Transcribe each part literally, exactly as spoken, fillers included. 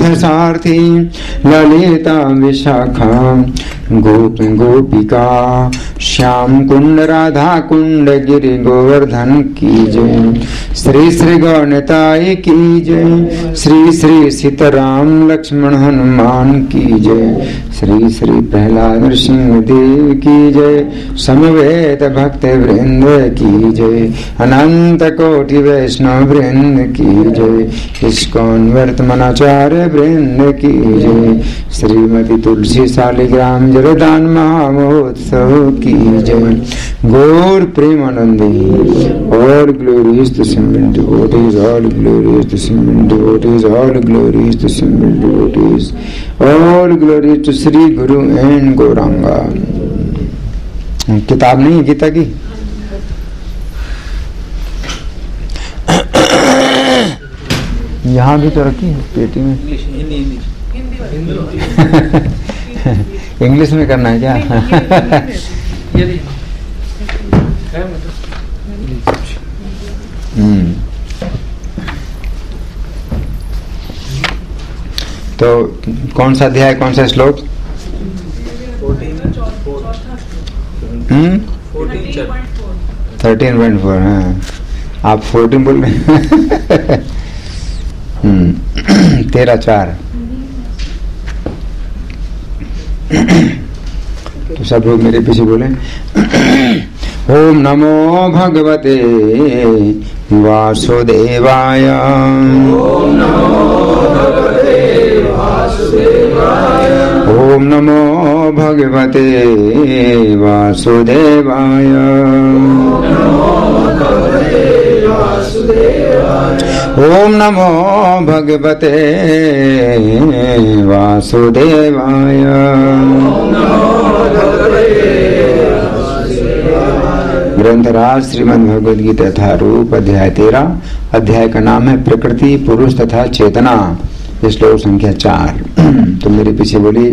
सारथी ललिता विशाखा गोप गोपिका श्याम कुंड राधा कुंड गिरि गोवर्धन की जय। श्री श्री गौनिताई की जय। श्री श्री सीताराम लक्ष्मण हनुमान की जय। श्री श्री प्रहलाद नृसिंह देव की जय। समवेत भक्त वृंद की जय। अनंत कोटि वैष्णव वृंद की जय। इस्कॉन वर्तमानाचार्य वृंद की जय। श्रीमती तुलसी शालिग्राम जलदान महोत्सव की जय। गौर Premanandi all glory is to simple devotees, all glory is to simple devotees, all glory is to simple devotees, all glory to Sri Guru and Gauranga। किताब नहीं है गीता की? यहाँ भी तो रखी है पेटी में। इंग्लिश में करना है क्या? हम्म तो कौन सा अध्याय, कौन सा श्लोक? हम्म थर्टीन पॉइंट फोर। हाँ आप फोर्टीन बोल रहे हैं। हम्म तेरह चार। तो सब लोग मेरे पीछे बोले ओम नमो भगवते वासुदेवाय। ओम नमो भगवते वासुदेवाय। ओम नमो भगवते वासुदेवाय। ओम नमो भगवते वासुदेवाय। ग्रंथराज श्रीमद् भगवद गीता यथारूप अध्याय तेरह। अध्याय का नाम है प्रकृति पुरुष तथा चेतना। श्लोक संख्या चार। तो मेरे पीछे बोली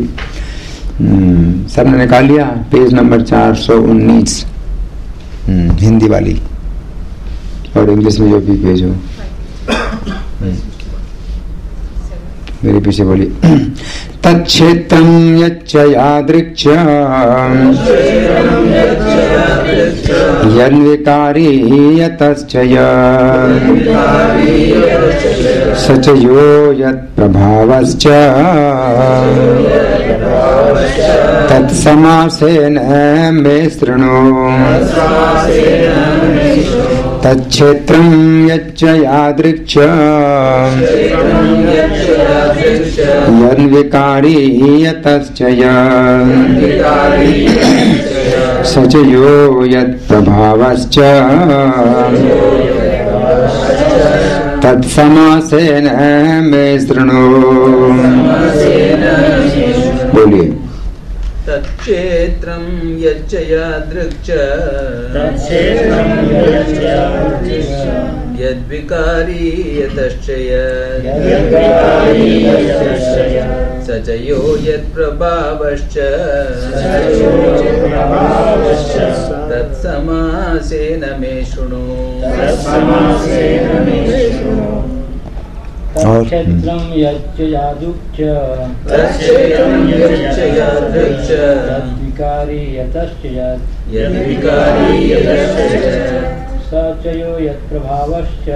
सबने निकाल लिया पेज नंबर चार सौ उन्नीस हिंदी वाली, और इंग्लिश में जो भी पेज हो मेरे पीछे बोली तच्छेत्रं यच्च यादृक्ष यन्विकारी यतश्च स च यो यत्प्रभावश्च तत्समासेन मे शृणु। तच्छेत्रं यच्च यादृक्ष यन्विकारी यतश्च स च यो यत्प्रभावश्च तत्समासेन मे शृणु। बोलिए तच्चेत्रं यच्च यादृक्च यद्विकारी यतश्च स च यो यत्प्रभावश्च तत्समासेन मे शृणु। तच्छेत्रं यच्च यादृक्च यद्विकारी यतश्च स च यो यत्प्रभावश्च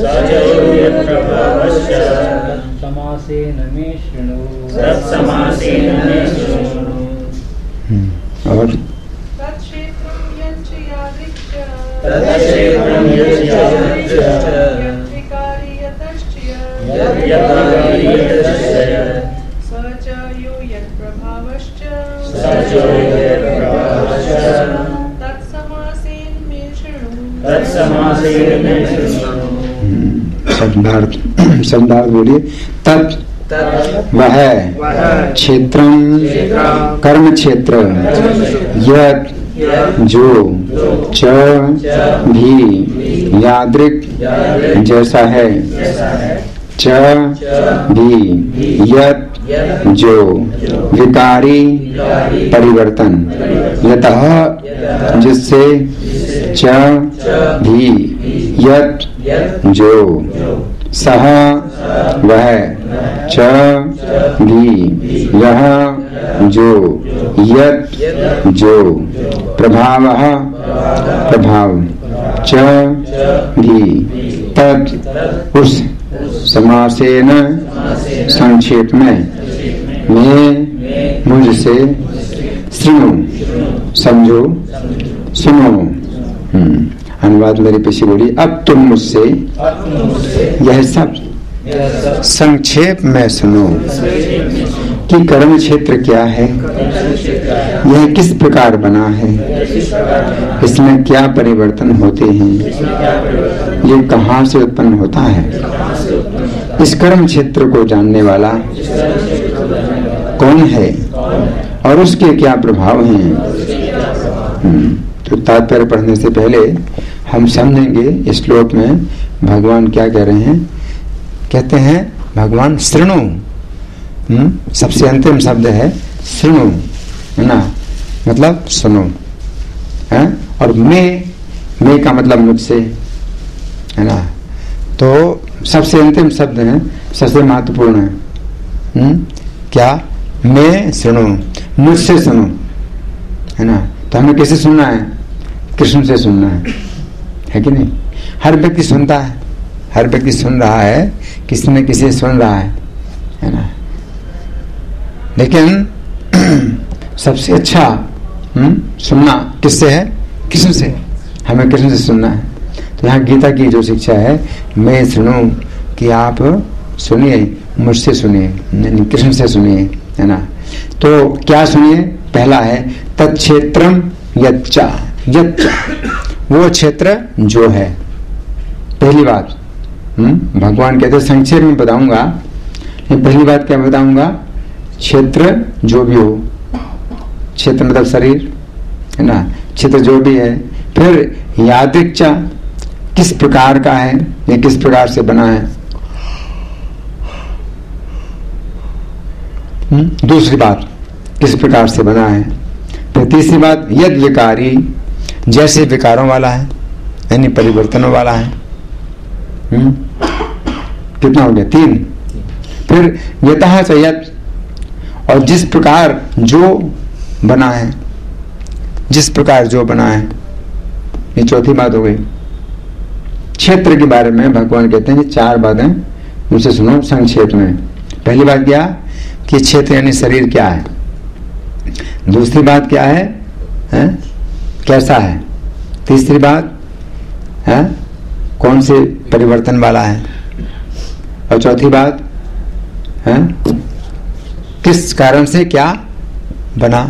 तत्समासेन मे शृणु। और तच्छेत्रं यच्च यादृक्च यद्विकारी यतश्च स च यो यत्प्रभावश्च तत्समासेन मे शृणु। शब्दार्थ शब्दार्थ बोलिए। तत् वह क्षेत्रम कर्म क्षेत्र यत् जो च भी यादृक जैसा है च भी यत् जो विकारी परिवर्तन यतः जिससे च भी यत् जो सह वह च भी यह जो यत जो प्रभावः प्रभाव च भी तद उस समासेन संक्षेप में मैं मुझसे सुनो समझो सुनो। अनुवाद मेरे पीछे बोली, अब तुम मुझसे यह सब संक्षेप में सुनो कि कर्म क्षेत्र क्या है, यह किस प्रकार बना है, इसमें क्या परिवर्तन होते हैं, ये कहाँ से उत्पन्न होता है, इस कर्म क्षेत्र को जानने वाला कौन है और उसके क्या प्रभाव हैं। तो तात्पर्य पढ़ने से पहले हम समझेंगे इस श्लोक में भगवान क्या कह रहे हैं। कहते हैं भगवान शृणु, सबसे अंतिम शब्द है शृणु, है ना, मतलब सुनो है, और मैं मैं का मतलब मुझसे, है ना। तो सबसे अंतिम शब्द है, सबसे महत्वपूर्ण है। हुँ? क्या? मैं सुनो, मुझसे सुनो, है ना। तो हमें किसे सुनना है? कृष्ण से सुनना है, है कि नहीं। हर व्यक्ति सुनता है, हर व्यक्ति सुन रहा है, किसी न किसी सुन रहा है, है ना। लेकिन सबसे अच्छा हुँ? सुनना किससे है? कृष्ण से। हमें कृष्ण से सुनना है। तो यहाँ गीता की जो शिक्षा है, मैं सुनूं, कि आप सुनिए, मुझसे सुनिए, कृष्ण से सुनिए, है ना। तो क्या सुनिए? पहला है तत्क्षेत्रम यच्चा, यच्चा वो क्षेत्र जो है। पहली बात हम्म भगवान कहते संक्षेप में बताऊंगा। पहली बात क्या बताऊंगा? क्षेत्र जो भी हो, क्षेत्र मतलब शरीर, है ना, क्षेत्र जो भी है। फिर यादृच्छा, किस प्रकार का है, ये किस प्रकार से बना है। हम्म दूसरी बात, किस प्रकार से बना है। फिर तीसरी बात, यद विकारी, जैसे विकारों वाला है, यानी परिवर्तनों वाला है। हम्म कितना हो गया? तीन। फिर यतः च यत्, और जिस प्रकार जो बना है, जिस प्रकार जो बना है, ये चौथी बात हो गई। क्षेत्र के बारे में भगवान कहते हैं चार बातें मुझसे सुनो संक्षेप में। पहली बात क्या कि क्षेत्र यानी शरीर क्या है। दूसरी बात क्या है, है? कैसा है। तीसरी बात है कौन से परिवर्तन वाला है। और चौथी बात है किस कारण से क्या बना।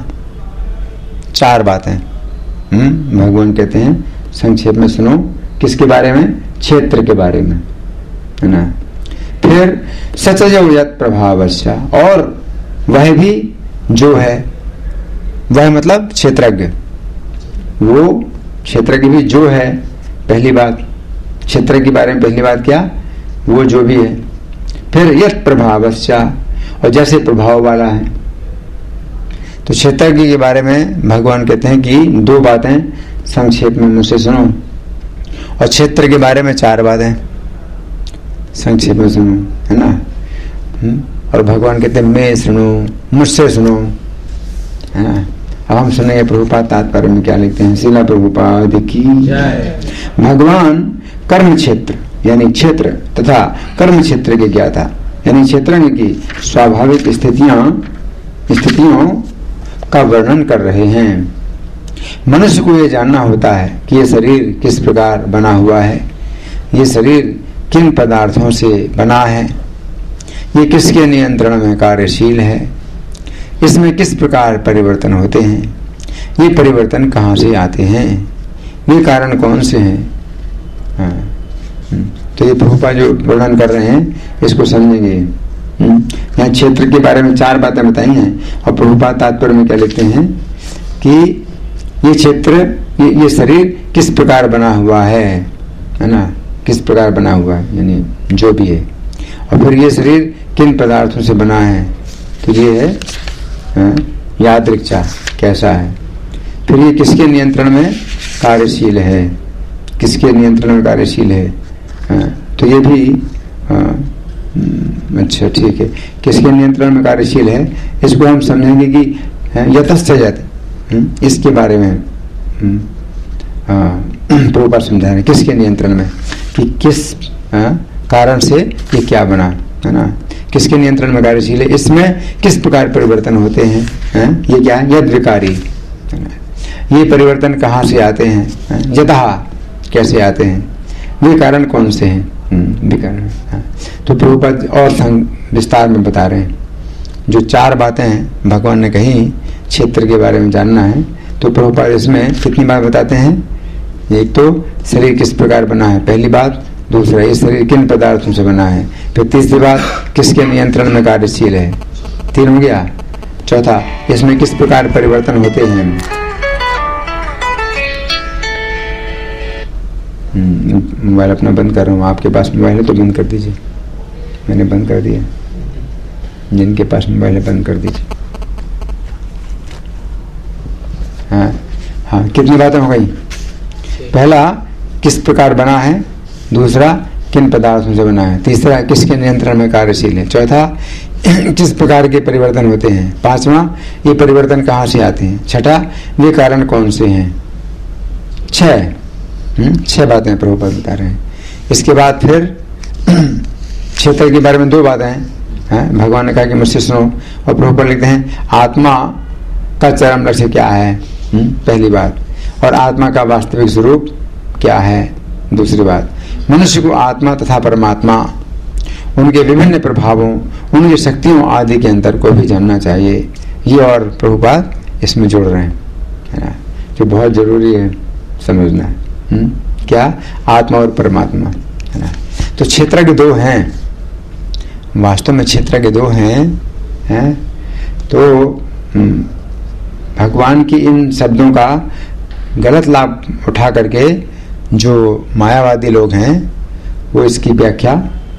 चार बातें हम्म भगवान कहते हैं संक्षेप में सुनो। किसके बारे में? क्षेत्र के बारे में, है ना। फिर सचयो यत् प्रभावस्य, और वह भी जो है, वह मतलब क्षेत्रज्ञ, वो क्षेत्रज्ञ भी जो है। पहली बात क्षेत्र के बारे में, पहली बात क्या? वो जो भी है। फिर यत् प्रभावस्य, और जैसे प्रभाव वाला है। तो क्षेत्रज्ञ के बारे में भगवान कहते हैं कि दो बातें संक्षेप में मुझसे सुनो, और क्षेत्र के बारे में चार बातें संक्षेप में सुनो, है ना। और भगवान कहते हैं मैं सुनो, मुझसे सुनो, है ना। अब हम सुनेंगे प्रभुपाद तात्पर्य में क्या लिखते हैं। शिला प्रभुपाद की भगवान कर्म क्षेत्र यानी क्षेत्र तथा कर्म क्षेत्र के ज्ञाता, यानी क्षेत्र की स्वाभाविक स्थितियां स्थितियों का वर्णन कर रहे हैं। मनुष्य को यह जानना होता है कि यह शरीर किस प्रकार बना हुआ है, ये शरीर किन पदार्थों से बना है, ये किसके नियंत्रण में कार्यशील है, इसमें किस प्रकार परिवर्तन होते हैं, ये परिवर्तन कहाँ से आते हैं, ये कारण कौन से हैं। हाँ। तो ये प्रभुपाद जो वर्णन कर रहे हैं इसको समझेंगे। यहाँ क्षेत्र के बारे में चार बातें बताई हैं, और प्रभुपाद तात्पर्य में क्या लिखते हैं कि ये क्षेत्र ये, ये शरीर किस प्रकार बना हुआ है, है ना, किस प्रकार बना हुआ है, यानी जो भी है। और फिर ये शरीर किन पदार्थों से बना है, तो ये है यादृच्छा, कैसा है। फिर ये किसके नियंत्रण में कार्यशील है, किसके नियंत्रण में कार्यशील है। तो ये भी अच्छा ठीक है, किसके नियंत्रण में कार्यशील है, इसको हम समझेंगे कि यतश्च यत्, इसके बारे में प्रभुपाद समझा रहे हैं, किसके नियंत्रण में, कि किस आ, कारण से ये क्या बना, है ना, किसके नियंत्रण में कार्यशील है, इसमें किस प्रकार परिवर्तन होते हैं, है? ये क्या है, यद विकारी, ये परिवर्तन कहाँ से आते हैं, यतः कैसे आते हैं, वे कारण कौन से हैं, विकार। तो प्रभुपाद और संग विस्तार में बता रहे हैं, जो चार बातें हैं भगवान ने कही क्षेत्र के बारे में जानना है, तो प्रभुपाद इसमें कितनी बार बताते हैं, एक तो शरीर किस प्रकार बना है, पहली बात, दूसरा ये शरीर किन पदार्थों से बना है, फिर तीसरी बात किसके नियंत्रण में कार्यशील है, तीन हो गया, चौथा इसमें किस प्रकार परिवर्तन होते हैं। मोबाइल अपना बंद कर रहा हूँ, आपके पास मोबाइल है तो बंद कर दीजिए, मैंने बंद कर दिया, जिनके पास मोबाइल है बंद कर दीजिए। हाँ हाँ, कितनी बातें हो गई, पहला किस प्रकार बना है, दूसरा किन पदार्थों से बना है, तीसरा किसके नियंत्रण में कार्यशील है, चौथा किस प्रकार के परिवर्तन होते हैं, पांचवा ये परिवर्तन कहाँ से आते हैं, छठा वे कारण कौन से हैं। छह छह बातें प्रभुपाद बता रहे हैं। इसके बाद फिर क्षेत्र के बारे में दो बातें हैं, भगवान ने कहा कि मुझसे सुनो, और प्रभुपाद लिखते हैं आत्मा का चरम लक्ष्य क्या है, पहली बात, और आत्मा का वास्तविक स्वरूप क्या है, दूसरी बात। मनुष्य को आत्मा तथा परमात्मा, उनके विभिन्न प्रभावों, उनकी शक्तियों आदि के अंतर को भी जानना चाहिए। ये और प्रभुपाद इसमें जोड़ रहे हैं, है ना, जो बहुत जरूरी है समझना है। हुँ? क्या, आत्मा और परमात्मा, है ना। तो क्षेत्र के दो हैं, वास्तव में क्षेत्र के दो हैं, हैं? तो भगवान की इन शब्दों का गलत लाभ उठा करके जो मायावादी लोग हैं वो इसकी व्याख्या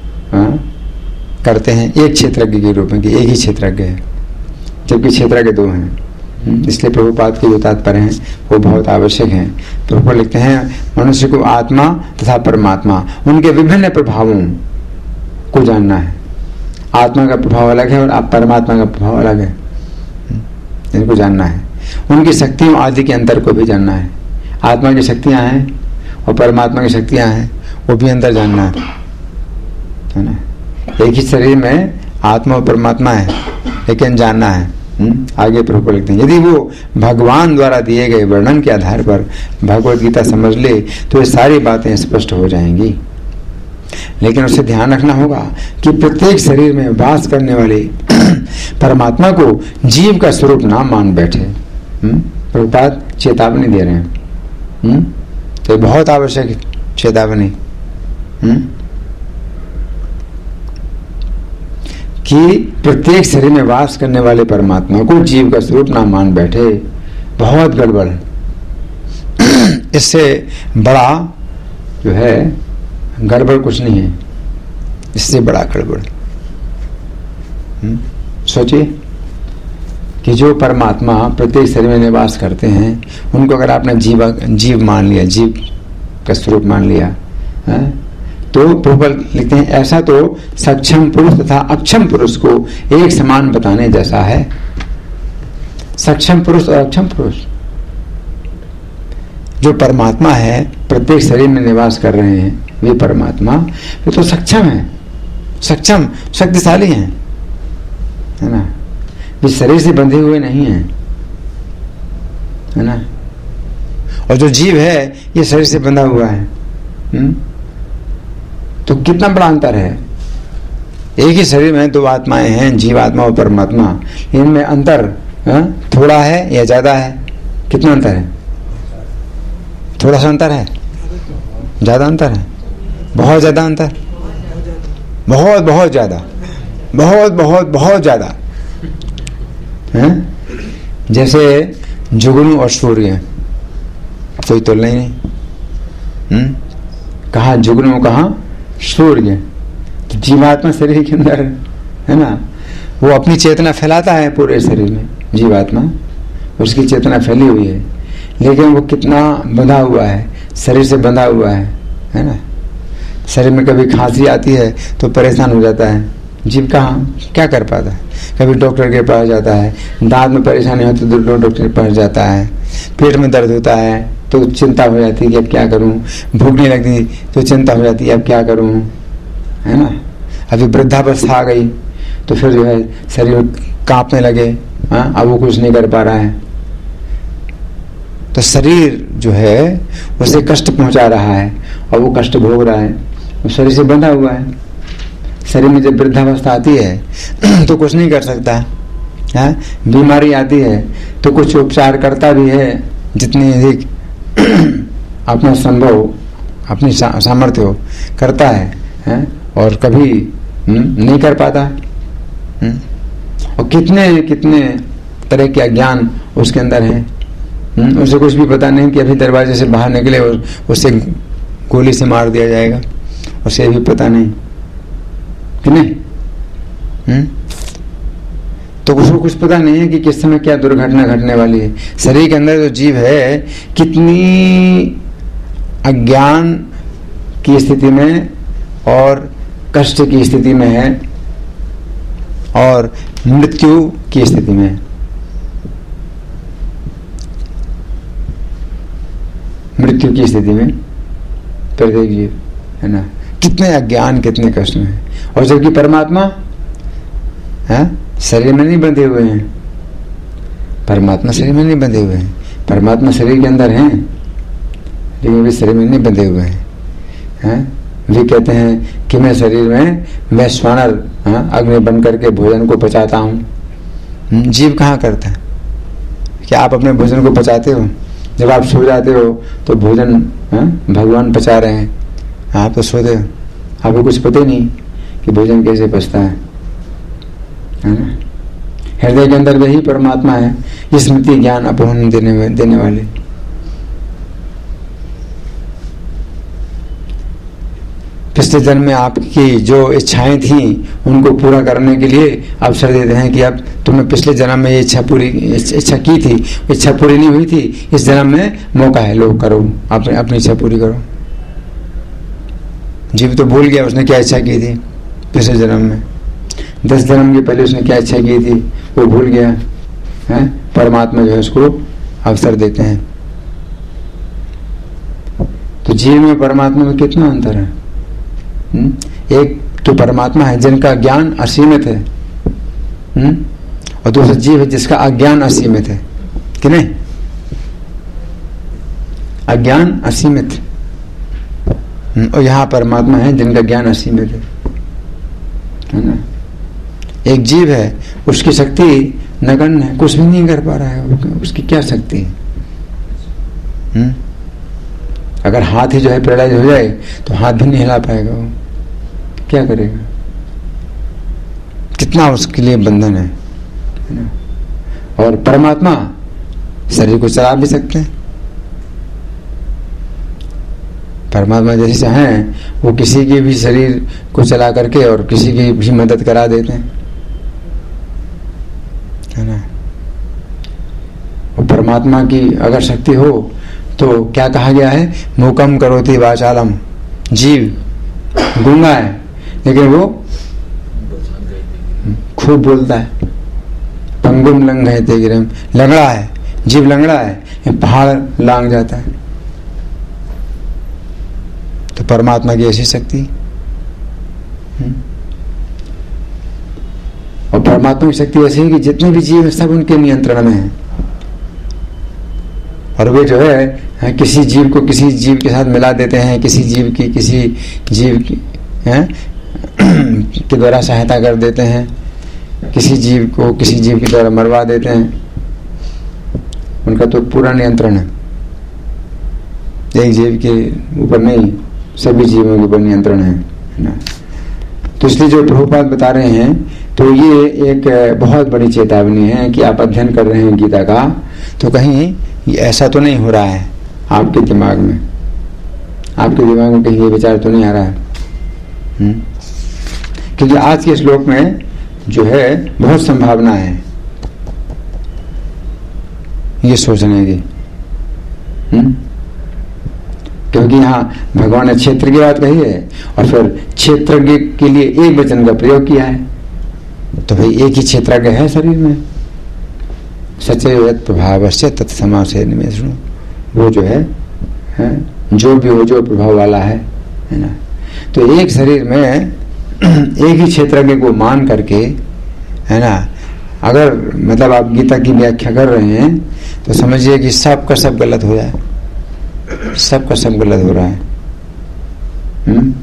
करते हैं एक क्षेत्रज्ञ के रूप में कि एक ही क्षेत्रज्ञ है, जबकि क्षेत्र के दो हैं। इसलिए प्रभुपाद के जो तात्पर्य हैं वो बहुत आवश्यक हैं। प्रभुपाद लिखते हैं मनुष्य को आत्मा तथा परमात्मा, उनके विभिन्न प्रभावों को जानना है। आत्मा का प्रभाव अलग है और परमात्मा का प्रभाव अलग है, इनको जानना है। उनकी शक्तियों आदि के अंतर को भी जानना है। आत्मा की शक्तियां हैं और परमात्मा की शक्तियां हैं, वो भी अंतर जानना है, है ना। एक ही शरीर में आत्मा और परमात्मा है, लेकिन जानना है। हुँ? आगे प्रभुपाद लिखते हैं यदि वो भगवान द्वारा दिए गए वर्णन के आधार पर भगवत गीता समझ ले तो ये सारी बातें स्पष्ट हो जाएंगी। लेकिन उसे ध्यान रखना होगा कि प्रत्येक शरीर में वास करने वाले परमात्मा को जीव का स्वरूप ना मान बैठे। प्रभुपाद चेतावनी दे रहे हैं, हुँ? तो बहुत आवश्यक चेतावनी कि प्रत्येक शरीर में वास करने वाले परमात्मा को जीव का स्वरूप ना मान बैठे। बहुत गड़बड़, इससे बड़ा जो है गड़बड़ कुछ नहीं है, इससे बड़ा गड़बड़। सोचिए कि जो परमात्मा प्रत्येक शरीर में निवास करते हैं उनको अगर आपने जीव जीव मान लिया, जीव का स्वरूप मान लिया है? तो प्रभुपाद लिखते हैं ऐसा तो सक्षम पुरुष तथा अक्षम पुरुष को एक समान बताने जैसा है। सक्षम पुरुष और अक्षम पुरुष, जो परमात्मा है प्रत्येक शरीर में निवास कर रहे हैं, वे परमात्मा वे तो सक्षम है, सक्षम शक्तिशाली हैं, है ना। वे शरीर से बंधे हुए नहीं हैं, है ना। और जो जीव है ये शरीर से बंधा हुआ है। हुँ? तो कितना बड़ा अंतर है। एक ही शरीर में दो आत्माएं हैं, जीवात्मा और परमात्मा, इनमें अंतर हा? थोड़ा है या ज्यादा है? कितना अंतर है? थोड़ा सा अंतर है, ज्यादा अंतर है, बहुत ज्यादा अंतर, बहुत बहुत ज्यादा, बहुत बहुत बहुत ज्यादा। जैसे जुगनू और सूर्य, कोई तुलना ही नहीं। कहा जुगनू, कहा सूर्य। तो जीवात्मा शरीर के अंदर है ना, वो अपनी चेतना फैलाता है पूरे शरीर में, जीवात्मा उसकी चेतना फैली हुई है, लेकिन वो कितना बंधा हुआ है, शरीर से बंधा हुआ है, है ना। शरीर में कभी खांसी आती है तो परेशान हो जाता है, जीव कहाँ क्या कर पाता है? कभी डॉक्टर के पास जाता है, दांत में परेशानी होती है तो डॉक्टर के पास जाता है, पेट में दर्द होता है तो चिंता हो जाती है कि अब क्या करूं, भूख नहीं लगती तो चिंता हो जाती है अब क्या करूं, है ना। अभी वृद्धावस्था आ गई तो फिर जो है शरीर कांपने लगे, हाँ अब वो कुछ नहीं कर पा रहा है। तो शरीर जो है उसे कष्ट पहुंचा रहा है और वो कष्ट भोग रहा है, वो शरीर से बंधा हुआ है। शरीर में जब वृद्धावस्था आती है तो कुछ नहीं कर सकता है, बीमारी आती है तो कुछ उपचार करता भी है जितनी अधिक अपना संभव अपनी सा, सामर्थ्य हो करता है, है? और कभी हुँ? नहीं कर पाता। हुँ? और कितने कितने तरह के अज्ञान उसके अंदर है। हुँ? उसे कुछ भी पता नहीं कि अभी दरवाजे से बाहर निकले और उसे गोली से मार दिया जाएगा, उसे भी पता नहीं कि नहीं। हुँ? तो उसको कुछ पता नहीं है कि किस समय क्या दुर्घटना घटने वाली है। शरीर के अंदर जो जीव है कितनी अज्ञान की स्थिति में और कष्ट की स्थिति में है और मृत्यु की स्थिति में है। मृत्यु की स्थिति में प्रत्येक जीव है ना, कितने अज्ञान कितने कष्ट में है। और जबकि परमात्मा है शरीर में नहीं बंधे हुए हैं, परमात्मा शरीर में नहीं बंधे हुए हैं, परमात्मा शरीर के अंदर हैं लेकिन वे शरीर में नहीं बंधे हुए हैं, हैं? वे कहते हैं कि मैं शरीर में मैं श्वानर अग्नि बन करके भोजन को पचाता हूँ। जीव कहाँ करता है? क्या आप अपने भोजन को पचाते हो? जब आप सो जाते हो तो भोजन हा? भगवान पचा रहे हैं, आप तो सोते हो, आपको कुछ पता ही नहीं कि भोजन कैसे पचता है, है ना। हृदय के अंदर वही परमात्मा है, स्मृति ज्ञान अपहरण देने देने वाले। पिछले जन्म में आपकी जो इच्छाएं थी उनको पूरा करने के लिए अवसर देते हैं कि अब तुमने पिछले जन्म में ये इच्छा पूरी इच्छा की थी, इच्छा पूरी नहीं हुई थी, इस जन्म में मौका है, लो करो, अपनी अपनी इच्छा पूरी करो। जीव तो भूल गया उसने क्या इच्छा की थी पिछले जन्म में, दस जन्म के पहले उसने क्या इच्छा की थी वो भूल गया है। परमात्मा जो है उसको अवसर देते हैं। तो जीव में परमात्मा में कितना अंतर है? हुँ? एक तो परमात्मा है जिनका ज्ञान असीमित है, हुँ? और दूसरा जीव है जिसका अज्ञान असीमित है, कि नहीं? अज्ञान असीमित और यहाँ परमात्मा है जिनका ज्ञान असीमित है, है ना। एक जीव है उसकी शक्ति नगण्य है, कुछ भी नहीं कर पा रहा है, उसकी क्या शक्ति है? हुँ? अगर हाथ ही जो है पैरालाइज हो जाए तो हाथ भी नहीं हिला पाएगा, वो क्या करेगा? कितना उसके लिए बंधन है, है ना? और परमात्मा शरीर को चला भी सकते हैं। परमात्मा जैसे चाहें वो किसी के भी शरीर को चला करके और किसी की भी मदद करा देते हैं, है ना। और परमात्मा की अगर शक्ति हो तो क्या कहा गया है? मूकम करोति वाचालम। जीव गूंगा है लेकिन वो खूब बोलता है। पंगुम लंघयते गिरिम, लंगड़ा है, जीव लंगड़ा है, पहाड़ लांग जाता है। तो परमात्मा की ऐसी शक्ति, और परमात्मा की शक्ति ऐसी है कि जितने भी जीव है सब उनके नियंत्रण में है। और वे जो है किसी जीव को किसी जीव के साथ मिला देते हैं, किसी जीव की किसी जीव की है के द्वारा सहायता कर देते हैं, किसी जीव को किसी जीव के द्वारा मरवा देते हैं। उनका तो पूरा नियंत्रण है, एक जीव के ऊपर नहीं, सभी जीवों के ऊपर नियंत्रण है ना। तो इसलिए जो प्रभुपाद बता रहे हैं तो ये एक बहुत बड़ी चेतावनी है कि आप अध्ययन कर रहे हैं गीता का, तो कहीं ये ऐसा तो नहीं हो रहा है आपके दिमाग में, आपके दिमाग में कहीं ये विचार तो नहीं आ रहा है। हुँ? क्योंकि आज के श्लोक में जो है बहुत संभावना है ये सोचने की, हुँ? क्योंकि यहाँ भगवान ने क्षेत्र की बात कही है और फिर क्षेत्रज्ञ के लिए एक वचन का प्रयोग किया है। तो भाई एक ही क्षेत्रज्ञ है शरीर में। सचैव यत् प्रभावस्य तत्समासेन निमेष, वो जो है, है जो भी हो, जो प्रभाव वाला है, है ना। तो एक शरीर में एक ही क्षेत्रज्ञ को मान करके, है ना, अगर मतलब आप गीता की व्याख्या कर रहे हैं तो समझिए कि सब का सब गलत हो जाए, सब का सब गलत हो रहा है। हुँ?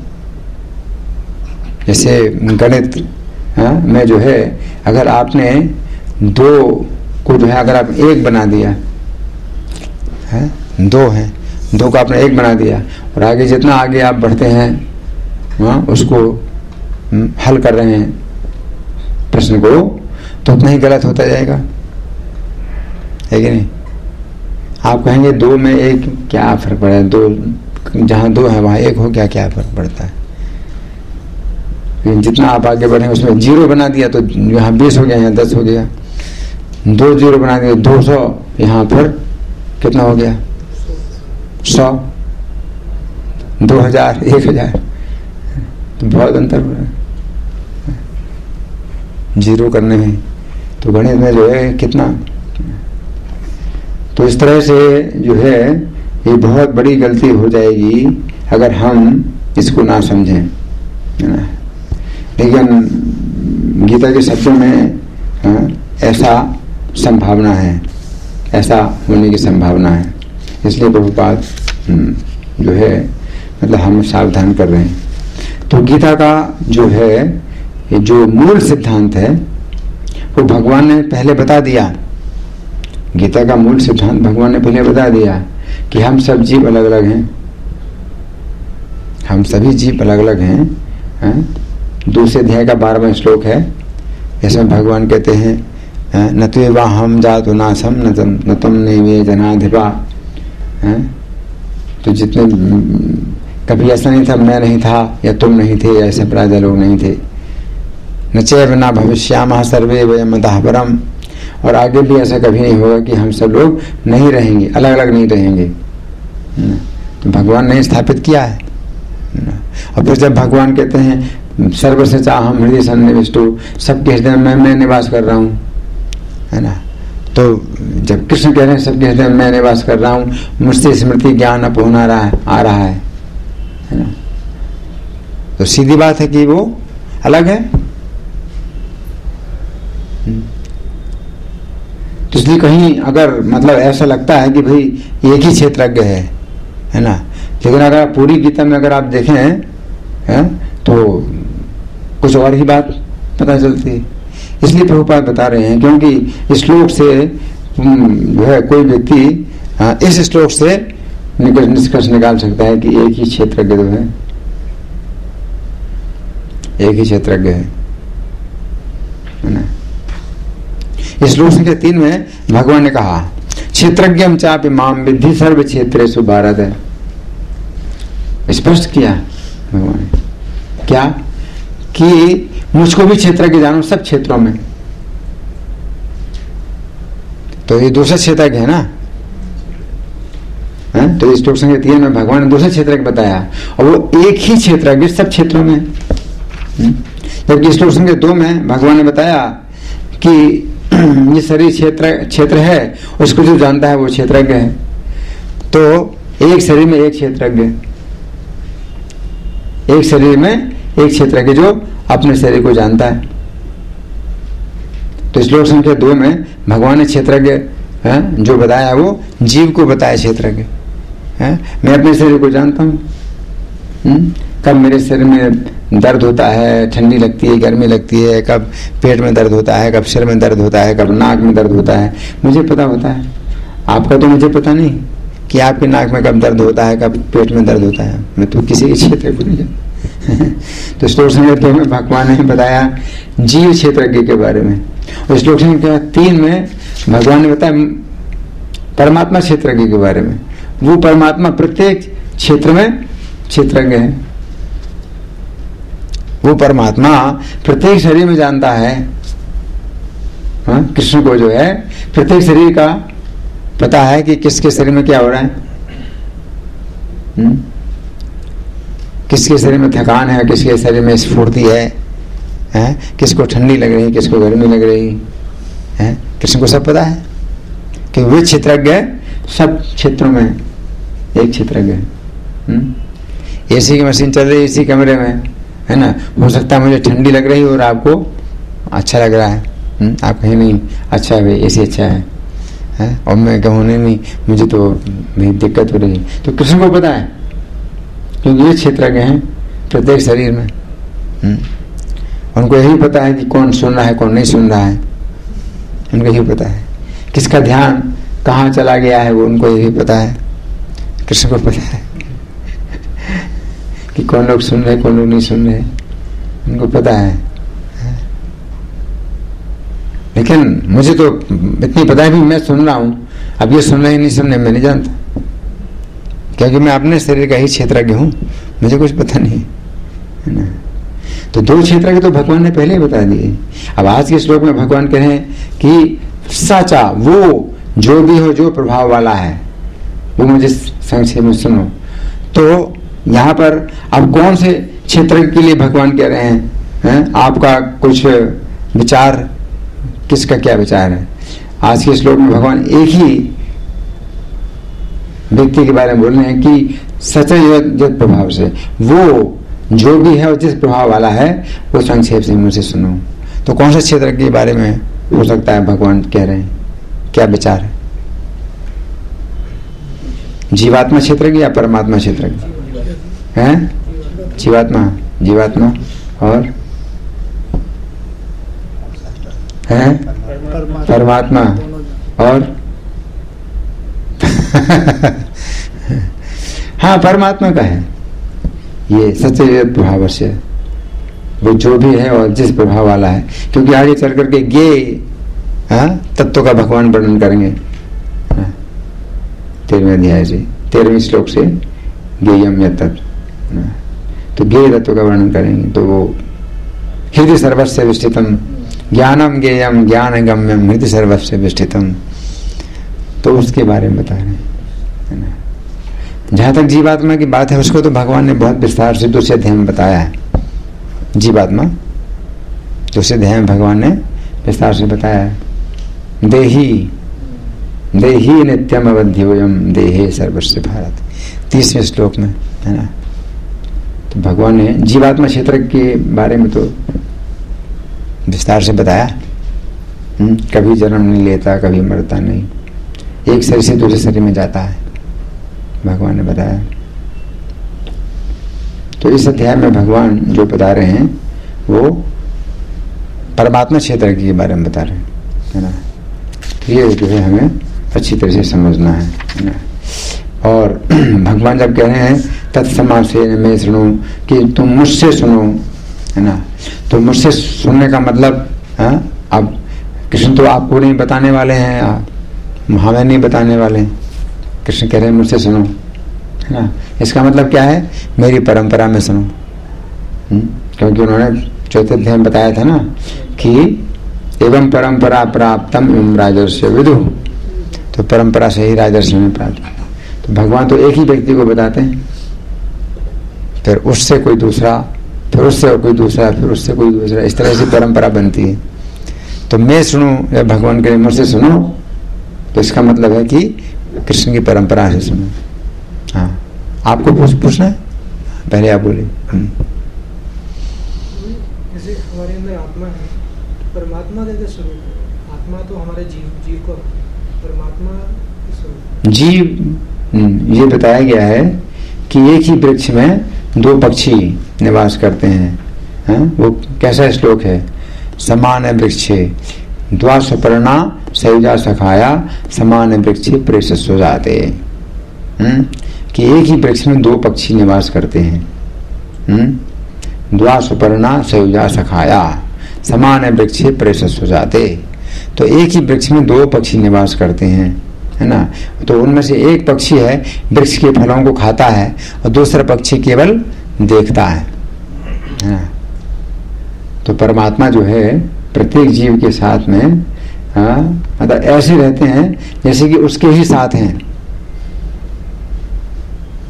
जैसे गणित में जो है, अगर आपने दो को जो है अगर आप एक बना दिया है, दो है, दो को आपने एक बना दिया और आगे जितना आगे आप बढ़ते हैं हाँ उसको हल कर रहे हैं प्रश्न को, तो उतना ही गलत होता जाएगा, है कि नहीं। आप कहेंगे दो में एक क्या फर्क पड़ा है, दो जहां दो है वहां एक हो गया, क्या फर्क पड़ता है। लेकिन जितना आप आगे बढ़े उसमें जीरो बना दिया तो यहाँ बीस हो गया, यहाँ दस हो गया, दो जीरो बना दिया दो सौ, यहाँ पर कितना हो गया, सौ, दो हजार, एक हजार, तो बहुत अंतर हो रहा है जीरो करने में। तो गणित में जो है कितना, तो इस तरह से जो है ये बहुत बड़ी गलती हो जाएगी अगर हम इसको ना समझें, है ना। लेकिन गीता के शब्दों में हाँ, ऐसा संभावना है, ऐसा होने की संभावना है, इसलिए प्रभुपाद जो है मतलब हम सावधान कर रहे हैं। तो गीता का जो है ये जो मूल सिद्धांत है वो भगवान ने पहले बता दिया। गीता का मूल सिद्धांत भगवान ने पहले बता दिया कि हम सब जीव अलग अलग हैं, हम सभी जीव अलग अलग हैं, हैं? दूसरे अध्याय का बारहवां श्लोक है, इसमें भगवान कहते हैं न तो वा हम जातु नासम न तुम न तुम नैवे जनाधिपा। तो जितने कभी ऐसा नहीं था मैं नहीं था या तुम नहीं थे या ऐसे राजा लोग नहीं थे। न चैव न भविष्यामः सर्वे वयम् अतः परम, और आगे भी ऐसा कभी नहीं होगा कि हम सब लोग नहीं रहेंगे, अलग अलग नहीं रहेंगे। तो भगवान ने स्थापित किया है। और फिर जब भगवान कहते हैं सर्व से चाहम हृदय सन्निविष्टो, सबके हृदय में मैं निवास कर रहा हूँ, है ना। तो जब कृष्ण कह रहे हैं सबके हृदय में मैं निवास कर रहा हूँ, मुझसे स्मृति ज्ञान अप होना रहा है, आ रहा है, है ना। तो सीधी बात है कि वो अलग है। तो इसलिए कहीं अगर मतलब ऐसा लगता है कि भाई एक ही क्षेत्रज्ञ है, है ना, लेकिन अगर पूरी गीता में अगर आप देखें है, तो कुछ और ही बात पता चलती है। इसलिए प्रभुपाद बता रहे हैं क्योंकि इस श्लोक से जो है कोई व्यक्ति इस श्लोक से निष्कर्ष निकाल सकता है कि एक ही क्षेत्रज्ञ जो है, एक ही क्षेत्रज्ञ है, है ना। इस श्लोक संख्या तीन में भगवान ने कहा क्षेत्रज्ञम चापि माम विद्धि सर्व क्षेत्रेषु भारत है, स्पष्ट किया भगवान ने क्या कि मुझको भी क्षेत्रज्ञ जानो सब क्षेत्रों में। तो ये दूसरा क्षेत्रज्ञ है ना, है? तो इस श्लोक संख्या तीन में भगवान ने दूसरा क्षेत्रज्ञ बताया और वो एक ही क्षेत्रज्ञ सब क्षेत्रों में। जबकि श्लोक संख्या दो में भगवान ने बताया कि ये शरीर क्षेत्र क्षेत्र है, उसको जो जानता है वो क्षेत्रज्ञ है। तो एक शरीर में एक क्षेत्रज्ञ, एक शरीर में एक क्षेत्रज्ञ जो अपने शरीर को जानता है। तो श्लोक संख्या दो में भगवान ने क्षेत्रज्ञ जो बताया वो जीव को बताया क्षेत्रज्ञ। मैं अपने शरीर को जानता हूँ, कब मेरे शरीर में दर्द होता है, ठंडी लगती है, गर्मी लगती है, कब पेट में दर्द होता है, कब सिर में दर्द होता है, कब नाक में दर्द होता है, मुझे पता होता है। आपका तो मुझे पता नहीं कि आपके नाक में कब दर्द होता है, कब पेट में दर्द होता है, मैं तो किसी क्षेत्र को नहीं जानता। तो श्लोक संख्या में भगवान ने बताया जीव क्षेत्रज्ञ के बारे में, और श्लोक संख्या तीन में भगवान ने बताया परमात्मा क्षेत्रज्ञ के बारे में। वो परमात्मा प्रत्येक क्षेत्र में क्षेत्रज्ञ है। वो परमात्मा प्रत्येक शरीर में जानता है। हाँ, कृष्ण को जो है प्रत्येक शरीर का पता है कि किसके शरीर में क्या हो रहा है, हुँ? किसके शरीर में थकान है, किसके शरीर में स्फूर्ति है, है, किसको ठंडी लग रही, किसको गर्मी लग रही है, कृष्ण को सब पता है कि वे क्षेत्रज्ञ सब क्षेत्रों में एक क्षेत्रज्ञ। एसी की मशीन चल रही है इसी कमरे में, है ना, हो सकता है मुझे ठंडी लग रही और आपको अच्छा लग रहा है, हुँ? आप कहीं नहीं अच्छा है भाई एसी अच्छा है, है? और मैं कहूँ नहीं नहीं मुझे तो भाई दिक्कत हो रही है। तो कृष्ण को पता है क्योंकि ये क्षेत्रज्ञ हैं प्रत्येक शरीर में। हुँ? उनको यही पता है कि कौन सुन रहा है कौन नहीं सुन रहा है, उनको यही पता है किसका ध्यान कहाँ चला गया है, वो उनको यही पता है। कृष्ण को पता है कि कौन लोग सुन रहे कौन लोग नहीं सुन रहे, उनको पता है। लेकिन मुझे तो इतनी पता है भी मैं सुन रहा हूं, अब ये सुन रहे नहीं सुन रहे मैं नहीं जानता, क्योंकि मैं अपने शरीर का ही क्षेत्रज्ञ हूं, मुझे कुछ पता नहीं है ना। तो दो क्षेत्र के तो भगवान ने पहले ही बता दिए। अब आज के श्लोक में भगवान कह रहे हैं कि सचा वो जो भी हो जो प्रभाव वाला है वो मुझे संक्षेप में सुनो। तो यहाँ पर अब कौन से क्षेत्र के लिए भगवान कह रहे हैं, हैं? आपका कुछ विचार, किसका क्या विचार है? आज के श्लोक में भगवान एक ही व्यक्ति के बारे में बोल रहे हैं कि सच जत प्रभाव से वो जो भी है जिस प्रभाव वाला है वो संक्षेप से मुझसे सुनो। तो कौन से क्षेत्र के बारे में हो सकता है भगवान कह रहे हैं, क्या विचार है? जीवात्मा क्षेत्र की या परमात्मा क्षेत्र की? हैं? जीवात्मा, जीवात्मा और हैं? परमात्मा और हाँ परमात्मा का है ये सच्चे प्रभाव से, वो जो भी है और जिस प्रभाव वाला है। क्योंकि आगे चल करके गे तत्व का भगवान वर्णन करेंगे तेरहवें अध्याय से, तेरहवीं श्लोक से गेयम या तत्व, तो गे तत्व का वर्णन करेंगे। तो वो हृदय सर्वस्व विष्ठितम ज्ञानम गेयम ज्ञान गम्यम हृदय सर्वस्व विष्ठितम, तो उसके बारे में बता रहे हैं। जहां तक जीवात्मा की बात है उसको तो भगवान ने बहुत विस्तार से दूसरे अध्याय में बताया है। जीवात्मा दूसरे अध्याय में भगवान ने विस्तार से बताया है। देही देही नित्यम अवध्योयम देहे सर्वस्व भारत, तीसवें श्लोक में है ना। तो भगवान ने जीवात्मा क्षेत्र के बारे में तो विस्तार से बताया, कभी जन्म नहीं लेता कभी मरता नहीं, एक शरीर से दूसरे शरीर में जाता है, भगवान ने बताया। तो इस अध्याय में भगवान जो बता रहे हैं वो परमात्मा क्षेत्र के बारे में बता रहे हैं, है ना। तो ये जो है हमें अच्छी तरह से समझना है, है ना। और भगवान जब कह रहे हैं तत्समासेन में सुनो कि तुम मुझसे सुनो, है ना, तो मुझसे सुनने का मतलब है अब कृष्ण तो आपको नहीं बताने वाले हैं, हमें नहीं बताने वाले हैं, कृष्ण कह रहे हैं मुझसे सुनो, है ना। इसका मतलब क्या है, मेरी परंपरा में सुनो, क्योंकि उन्होंने चौथे अध्याय में बताया था ना कि एवं परंपरा प्राप्तम एवं राजर्षि विदु, तो परंपरा से ही राजर्षि में प्राप्त। तो भगवान तो एक ही व्यक्ति को बताते हैं, फिर उससे कोई दूसरा, फिर उससे कोई दूसरा, फिर उससे कोई दूसरा, इस तरह से परंपरा बनती है। तो मैं सुनूं या भगवान कहे मुझसे सुनो, तो इसका मतलब है कि कृष्ण की परंपरा से सुनो। हाँ, आपको कुछ पूछना है? पहले आप बोले। जैसे हमारे अंदर आत्मा है, परमात्मा कैसे स्वरूप है? आत्मा तो हमारे जीव जीव को, परमात्मा स्वरूप जीव ये बताया गया है कि एक ही वृक्ष में दो पक्षी निवास करते हैं, है? वो कैसा श्लोक है, समान वृक्षे द्वासपर्णा सयुजा सखाया समान वृक्षे प्रेषस्व जाते, कि एक ही वृक्ष में दो पक्षी निवास करते हैं। द्वासपर्णा सयुजा सखाया समान वृक्षे प्रेषस्व जाते, तो एक ही वृक्ष में दो पक्षी निवास करते हैं, है ना। तो उनमें से एक पक्षी है वृक्ष के फलों को खाता है और दूसरा पक्षी केवल देखता है, है ना। तो परमात्मा जो है प्रत्येक जीव के साथ में मतलब ऐसे रहते हैं जैसे कि उसके ही साथ हैं,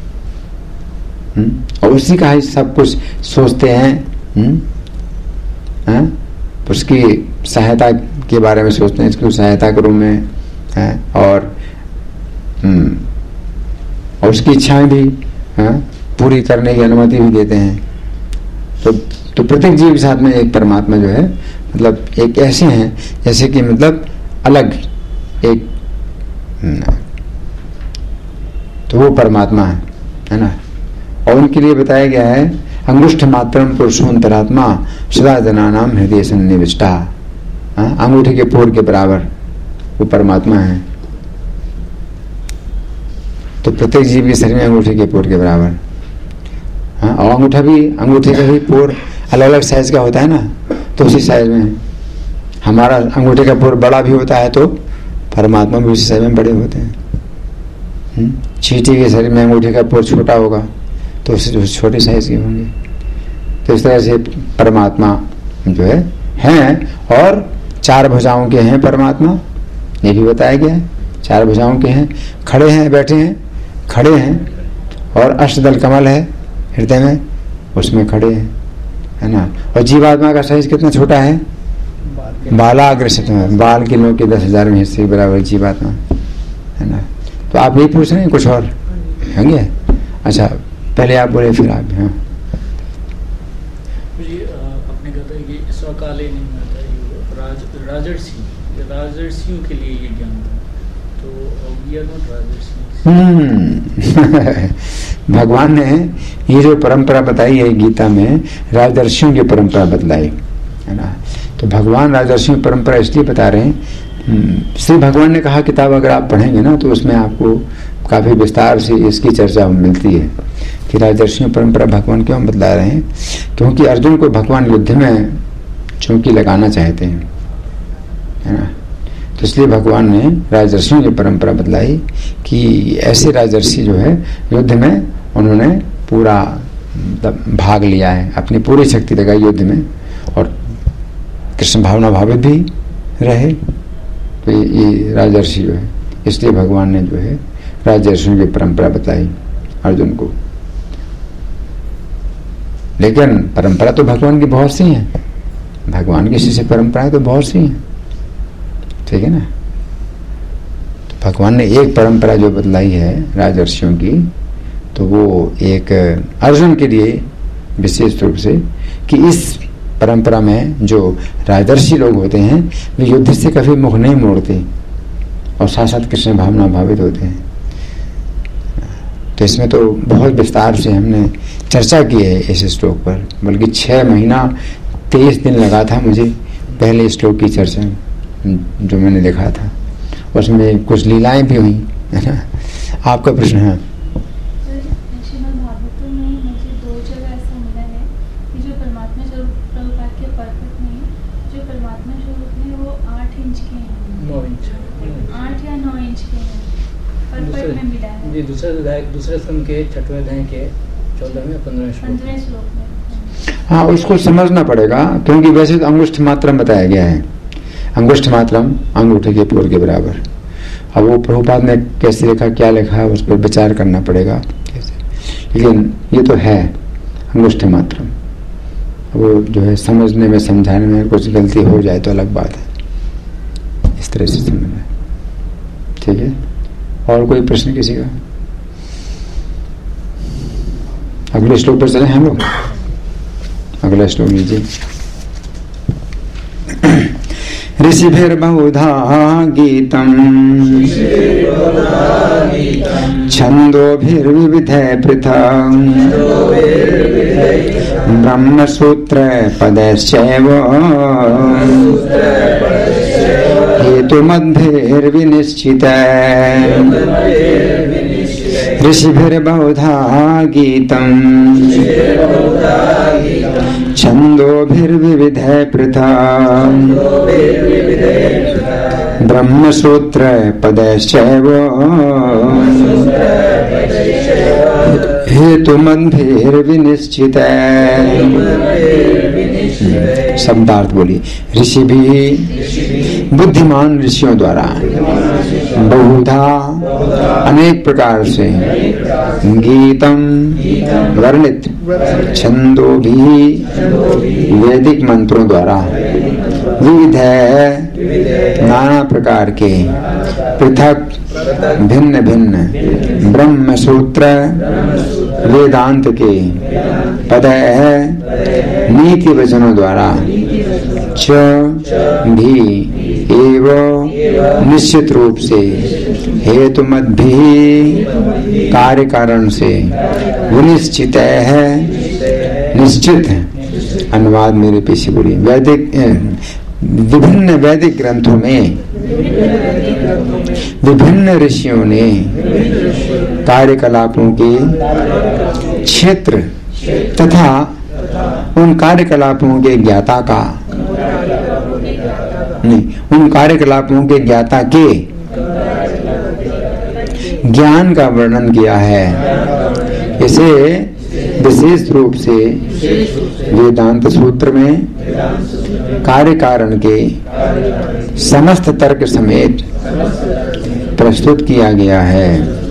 और उसी का ही सब कुछ सोचते हैं, है, उसकी सहायता के बारे में सोचते हैं, इसकी सहायता के रूप में है, और और उसकी इच्छाएं भी है, पूरी करने की अनुमति भी देते हैं। तो तो प्रत्येक जीव के साथ में एक परमात्मा जो है मतलब एक ऐसे हैं जैसे कि मतलब अलग एक, तो वो परमात्मा है, है ना। और उनके लिए बताया गया है अंगुष्ठ मात्रम पुरुषोंतरात्मा सदा जनानाम हृदय सन्निविष्टा, अंगूठे के पोर के बराबर वो परमात्मा है। तो प्रत्येक जीव के शरीर में अंगूठे के पोर के बराबर, हाँ, और अंगूठा भी अंगूठे का भी पोर अलग अलग साइज का होता है ना, तो उसी साइज में हमारा अंगूठे का पोर बड़ा भी होता है तो परमात्मा भी उसी साइज में बड़े होते हैं। चींटी के शरीर में अंगूठे का पोर छोटा होगा तो उससे छोटे साइज के होंगे। तो इस तरह से परमात्मा जो है हैं, और चार भुजाओं के हैं परमात्मा, ये भी बताया गया है, चार भुजाओं के हैं, खड़े हैं, बैठे हैं, खड़े हैं, और अष्टदल कमल है हृदय में, उसमें खड़े हैं, है ना। और जीवात्मा का साइज कितना छोटा है, बालाग्र से बाल के नोक के दस हजार में हिस्से के बराबर जीवात्मा, है ना। तो आप यही पूछ रहे हैं, कुछ और होंगे? अच्छा, पहले आप बोले फिर आप। हाँ, आपने कहा था कि स्वकाले नहीं आता, राज राजर्षि राजर्षियों के लिए ये ज्ञान था, तो वी आर नॉट राजर्षि। भगवान ने ये जो परंपरा बताई है गीता में, राजर्षियों की परंपरा बतलाई है ना। तो भगवान राजर्षियों की परंपरा इसलिए बता रहे हैं, श्री भगवान ने कहा किताब अगर आप पढ़ेंगे ना तो उसमें आपको काफी विस्तार से इसकी चर्चा मिलती है कि राजर्षियों परंपरा भगवान क्यों बतला रहे हैं। क्योंकि अर्जुन को भगवान युद्ध में चौकी लगाना चाहते हैं, है ना। तो इसलिए भगवान ने राजर्षियों की परंपरा बतलाई कि ऐसे राजर्षि जो है युद्ध में उन्होंने पूरा भाग लिया है, अपनी पूरी शक्ति लगाई युद्ध में, और कृष्ण भावना भावित भी रहे। तो ये राजर्षि जो है, इसलिए भगवान ने जो है राजर्षियों की परंपरा बताई अर्जुन को। लेकिन परंपरा तो भगवान की बहुत सी है, भगवान की शिष्य परंपराएं तो बहुत सी हैं, ठीक है ना। तो भगवान ने एक परंपरा जो बतलाई है राजर्षियों की, तो वो एक अर्जुन के लिए विशेष रूप से कि इस परंपरा में जो राजर्षि लोग होते हैं वे युद्ध से कभी मुख नहीं मोड़ते और साथ साथ कृष्ण भावना भावित होते हैं। तो इसमें तो बहुत विस्तार से हमने चर्चा की है इस श्लोक पर, बल्कि छह महीना तेईस दिन लगा था मुझे पहले श्लोक की चर्चा जो मैंने देखा था, उसमें कुछ लीलाएं भी हुई, है ना। आपका प्रश्न है? जी, दूसरे अध्याय दूसरे स्तंभ के छठवें अध्याय के चौदहवें पंद्रहवें श्लोक में। हाँ, उसको समझना पड़ेगा, क्योंकि वैसे तो अंगुष्ठ मात्रम बताया गया है, अंगुष्ठ मात्रम अंगूठे के पोर के बराबर। अब वो प्रभुपाद ने कैसे लिखा, क्या लिखा है, उस पर विचार करना पड़ेगा कैसे, लेकिन ये तो है अंगुष्ठ मात्रम। वो जो है समझने में समझाने में कुछ गलती हो जाए तो अलग बात है, इस तरह से समझना, ठीक है। और कोई प्रश्न किसी का? अगले श्लोक पर चले हम लोग। अगला श्लोक लीजिए। ऋषिभिर्बहुधा गीतम् छन्दोभिर्विविधैः पृथक् ब्रह्मसूत्रपदैश्चैव हेतुमद्भिर्विनिश्चितैः। ऋषिभिर्बहुधा गीतम् छन्दोभिर्विविधैः पृथक् ब्रह्मसूत्रपदैश्चैव हेतुमद्भिर्विनिश्चितैः। शब्दार्थ बोलिए। ऋषि भी बुद्धिमान ऋषियों द्वारा बहुधा अनेक प्रकार से गीतम वर्णित छंदो भी वैदिक मंत्रों द्वारा विविध नाना प्रकार के पृथक भिन्न भिन्न ब्रह्म सूत्र वेदांत के पद नीति वचनों द्वारा च भी एवं निश्चित रूप से हेतु मत भी कार्य कारण से विनिश्चित है निश्चित है। अनुवाद मेरे पीछे बोलिए। वैदिक विभिन्न वैदिक ग्रंथों में विभिन्न ऋषियों ने कार्यकलापों के क्षेत्र तथा उन कार्यकलापों के ज्ञाता का नहीं उन कार्यकलापों के ज्ञाता के ज्ञान का वर्णन किया है। इसे विशेष रूप से वेदांत सूत्र में कार्य कारण के समस्त तर्क समेत प्रस्तुत किया गया है।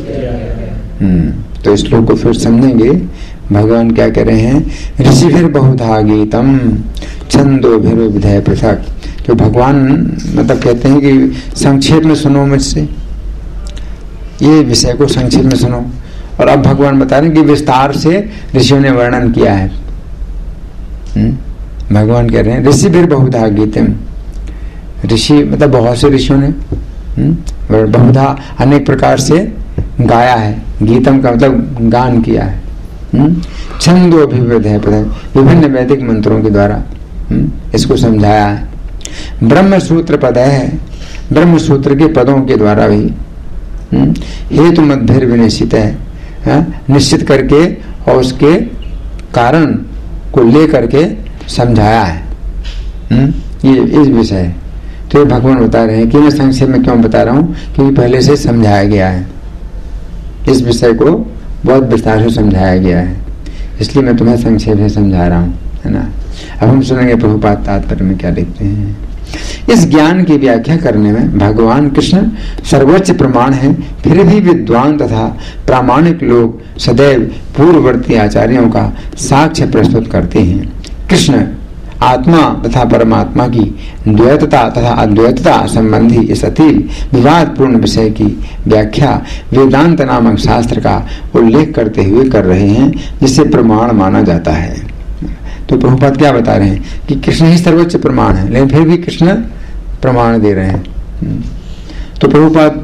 हम्म तो इस श्लोक को फिर समझेंगे। भगवान क्या कह रहे हैं? ऋषिभिर बहुधा गीतम छंदोभिर विधेय पृथक। तो भगवान मतलब कहते हैं कि संक्षेप में सुनो मुझसे, ये विषय को संक्षेप में सुनो। और अब भगवान बता रहे हैं कि विस्तार से ऋषियों ने वर्णन किया है। हुँ? भगवान कह रहे हैं ऋषिभिर बहुधा गीतम। ऋषि मतलब बहुत से ऋषियों ने बहुधा अनेक प्रकार से गाया है। गीतम का मतलब गान किया है। छंदो अभिविध है विभिन्न वैदिक मंत्रों के द्वारा इसको समझाया है। ब्रह्म सूत्र पद है, ब्रह्म सूत्र के पदों के द्वारा भी हेतु मध्य विनिश्चित है, है निश्चित करके और उसके कारण को लेकर के समझाया है। हुँ? ये इस विषय तो ये भगवान बता रहे हैं कि मैं संक्षेप में क्यों बता रहा हूँ, क्योंकि पहले से समझाया गया है। इस विषय को बहुत विस्तार से समझाया गया है, इसलिए मैं तुम्हें संक्षेप से समझा रहा हूँ, है ना। अब हम सुनेंगे प्रभुपाद तात्पर्य में क्या लिखते हैं। इस ज्ञान की व्याख्या करने में भगवान कृष्ण सर्वोच्च प्रमाण है, फिर भी विद्वान तथा प्रामाणिक लोग सदैव पूर्ववर्ती आचार्यों का साक्ष्य प्रस्तुत करते हैं। कृष्ण आत्मा तथा परमात्मा की द्वैतता तथा अद्वैतता संबंधी इस अति विवादपूर्ण विषय की व्याख्या वेदांत नामक शास्त्र का उल्लेख करते हुए कर रहे हैं, जिसे प्रमाण माना जाता है। तो प्रभुपाद क्या बता रहे हैं कि कृष्ण ही सर्वोच्च प्रमाण है, लेकिन फिर भी कृष्ण प्रमाण दे रहे हैं। तो प्रभुपाद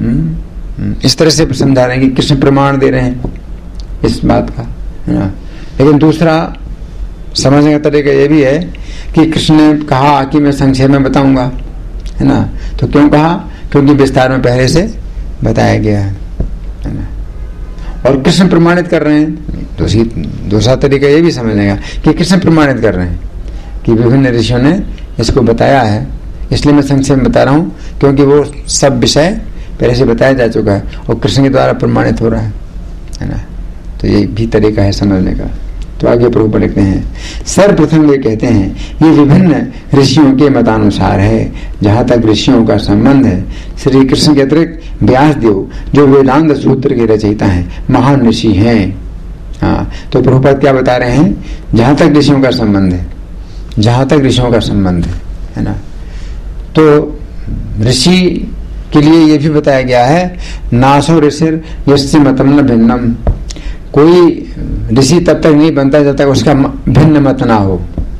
इस तरह से समझा रहे हैं कि कृष्ण प्रमाण दे रहे हैं इस बात का, है ना। लेकिन दूसरा समझने का तरीका यह भी है कि कृष्ण ने कहा कि मैं संक्षेप में बताऊंगा, है ना। तो क्यों कहा? क्योंकि विस्तार में पहले से बताया गया है, है ना। और कृष्ण प्रमाणित कर रहे हैं। दूसरी दूसरा तरीका यह भी समझने का कि कृष्ण प्रमाणित कर रहे हैं कि विभिन्न ऋषियों ने इसको बताया है, इसलिए मैं संक्षेप में बता रहा हूँ, क्योंकि वो सब विषय पहले से बताया जा चुका है और कृष्ण के द्वारा प्रमाणित हो रहा है, है ना। तो ये भी तरीका है समझने का। तो आगे प्रभुपाद लिखते हैं, सर्वप्रथम वे कहते हैं ये विभिन्न ऋषियों के मतानुसार है। जहाँ तक ऋषियों का संबंध है, श्री कृष्ण के अतिरिक्त व्यासदेव जो वेदांत सूत्र के रचयिता हैं, महान ऋषि हैं। हाँ, तो प्रभुपाद क्या बता रहे हैं? जहाँ तक ऋषियों का संबंध है, जहाँ तक ऋषियों का संबंध है, है ना। तो ऋषि के लिए ये भी बताया गया है, नासो ऋषिर यस्य मतम न भिन्नम। कोई ऋषि तब तक नहीं बनता जब तक उसका भिन्न मत ना हो।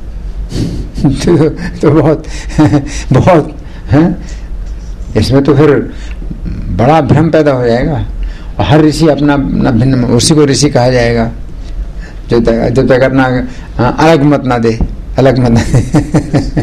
तो, तो बहुत बहुत है, इसमें तो फिर बड़ा भ्रम पैदा हो जाएगा। और हर ऋषि अपना अपना भिन्न, उसी को ऋषि कहा जाएगा जब तक जब तक अपना अलग मत ना दे, अलग मत ना दे।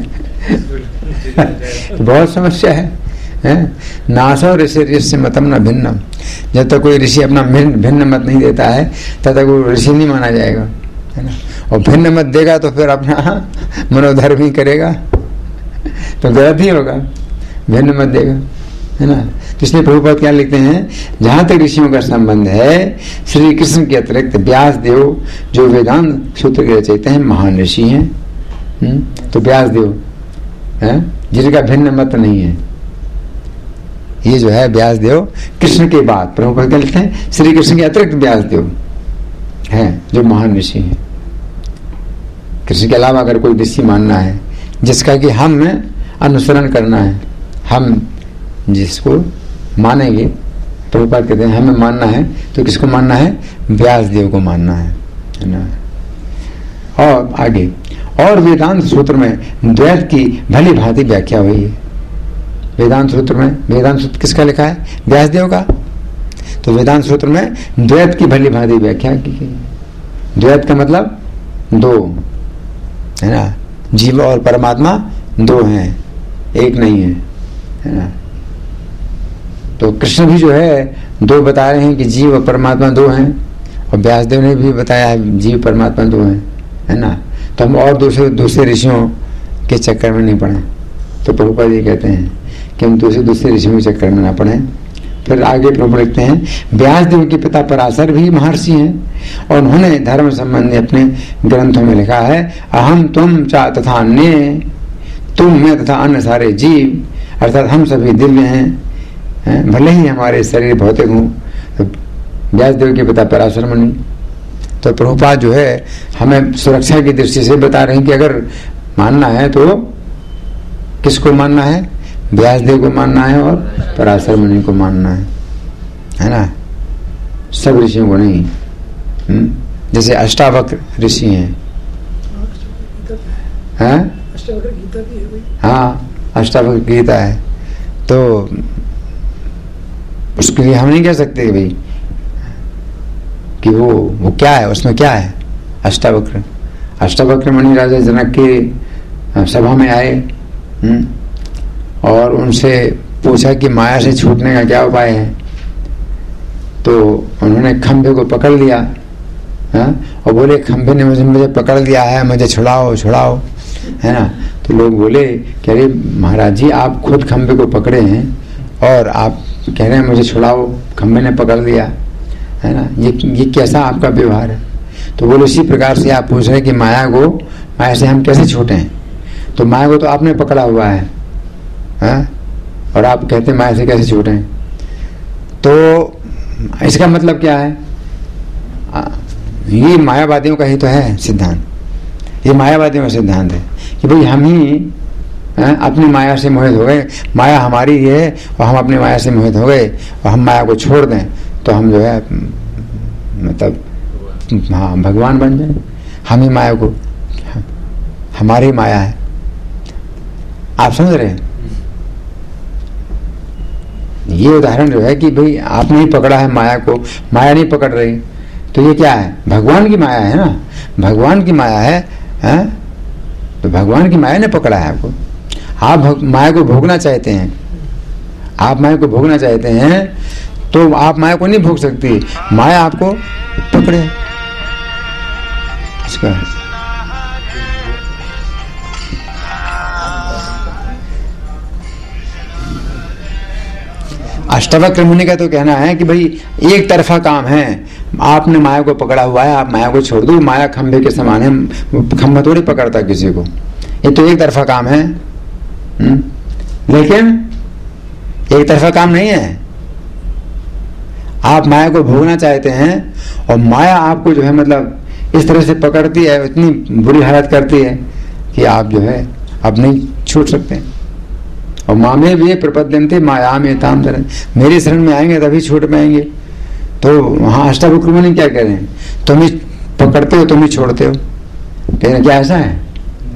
तो बहुत समस्या है, है? नासो ऋषि ऋषि मतम न भिन्नम। जब तक कोई ऋषि अपना भिन्न मत नहीं देता है तब तक वो ऋषि नहीं माना जाएगा, है ना। और भिन्न मत देगा तो फिर अपना मनोधर्म ही करेगा, तो गलत ही होगा। भिन्न मत देगा, है ना। इसलिए प्रभुपाद क्या लिखते हैं, जहां तक ऋषियों का संबंध है, श्री कृष्ण के अतिरिक्त व्यास देव जो वेदांत सूत्र के रचयिता हैं, महान ऋषि हैं। तो व्यास देव है जिनका भिन्न मत नहीं है, ये जो है व्यासदेव कृष्ण के बाद, प्रभुपाद क्या लिखते हैं, श्री कृष्ण के अतिरिक्त व्यासदेव है जो महान ऋषि हैं। कृष्ण के अलावा अगर कोई ऋषि मानना है जिसका कि हम अनुसरण करना है, हम जिसको मानेंगे, प्रभुपाद कहते हैं हमें मानना है तो किसको मानना है, व्यासदेव को मानना है, है ना। और आगे, और वेदांत सूत्र में द्वैत की भली भांति व्याख्या हुई है। वेदांत सूत्र में, वेदांत सूत्र किसका लिखा है, व्यासदेव का। तो वेदांत सूत्र में द्वैत की भली भांति व्याख्या की गई। द्वैत का मतलब दो, है ना, जीव और परमात्मा दो हैं, एक नहीं है, है ना। तो कृष्ण भी जो है दो बता रहे हैं कि जीव और परमात्मा दो हैं, और व्यासदेव ने भी बताया है जीव परमात्मा दो हैं, है ना। तो हम और दूसरे दूसरे ऋषियों के चक्कर में नहीं पड़े। तो प्रभुपाद जी कहते हैं कि हम दूसरे दूसरे ऋषियों के चक्कर में ना पड़े। फिर आगे प्रभु लिखते हैं व्यासदेव के पिता पराशर भी महर्षि हैं, और उन्होंने धर्म संबंधी अपने ग्रंथों में लिखा है, अहम तुम चा तथा अन्य, तुम मैं तथा अन्य सारे जीव, अर्थात हम सभी दिव्य हैं, हैं? भले ही हमारे शरीर भौतिक हों। तो व्यासदेव के पिता पराशर मुनि। तो प्रभुपाद जो है हमें सुरक्षा की दृष्टि से बता रहे हैं कि अगर मानना है तो किसको मानना है, व्यासदेव को मानना है और पराशर मुनि को मानना है, है ना, सब ऋषियों को नहीं। हुँ? जैसे अष्टावक्र ऋषि हैं, हैं? हाँ, अष्टावक्र गीता है, तो उसके लिए हम नहीं कह सकते भाई कि वो वो क्या है, उसमें क्या है। अष्टावक्र अष्टावक्र मुनि राजा जनक की सभा में आए, हुँ? और उनसे पूछा कि माया से छूटने का क्या उपाय है। तो उन्होंने खंभे को पकड़ लिया, हा? और बोले खंभे ने मुझे मुझे पकड़ लिया है, मुझे छुड़ाओ छुड़ाओ, है ना। तो लोग बोले कि अरे महाराज जी, आप खुद खंभे को पकड़े हैं और आप कह रहे हैं मुझे छुड़ाओ, खंभे ने पकड़ लिया, है ना, ये ये कैसा आपका व्यवहार है। तो बोले इसी प्रकार से आप पूछ रहे हैं कि माया को, माया से हम कैसे छूटे हैं। तो माया को तो आपने पकड़ा हुआ है, है? और आप कहते हैं माया से कैसे छूटे हैं। तो इसका मतलब क्या है, आ, ये मायावादियों का ही तो है सिद्धांत, ये मायावादियों का सिद्धांत है कि भाई हम ही है, अपनी माया से मोहित हो गए, माया हमारी है और हम अपनी माया से मोहित हो गए, और हम माया को छोड़ दें तो हम जो है मतलब हाँ भगवान बन जाए। हम ही माया को, हमारी माया है, आप समझ रहे हैं। ये उदाहरण जो है कि भाई आपने ही पकड़ा है माया को, माया नहीं पकड़ रही, तो ये क्या है, भगवान की माया है ना, भगवान की माया है, है? तो भगवान की माया ने पकड़ा है आपको। आप माया को भोगना चाहते हैं, आप माया को भोगना चाहते हैं तो आप माया को नहीं भोग सकती, माया आपको पकड़े। इसका अष्टावक्र मुनि का तो कहना है कि भाई एक तरफा काम है, आपने माया को पकड़ा हुआ है, आप माया को छोड़ दो, माया खंभे के समान है, खंभा थोड़ी पकड़ता किसी को, ये तो एक तरफा काम है। हुँ? लेकिन एक तरफा काम नहीं है, आप माया को भोगना चाहते हैं और माया आपको जो है मतलब इस तरह से पकड़ती है, इतनी बुरी हालत करती है कि आप जो है अब नहीं छूट सकते। और माँ में भी प्रपद्यन्ते माया में ताम तरह, मेरी शरण में आएंगे तभी छूट पाएंगे। तो वहाँ अष्टावक्र मुनि क्या कह रहे हैं, तुम ही पकड़ते हो तुम ही छोड़ते हो, कह रहे क्या ऐसा है?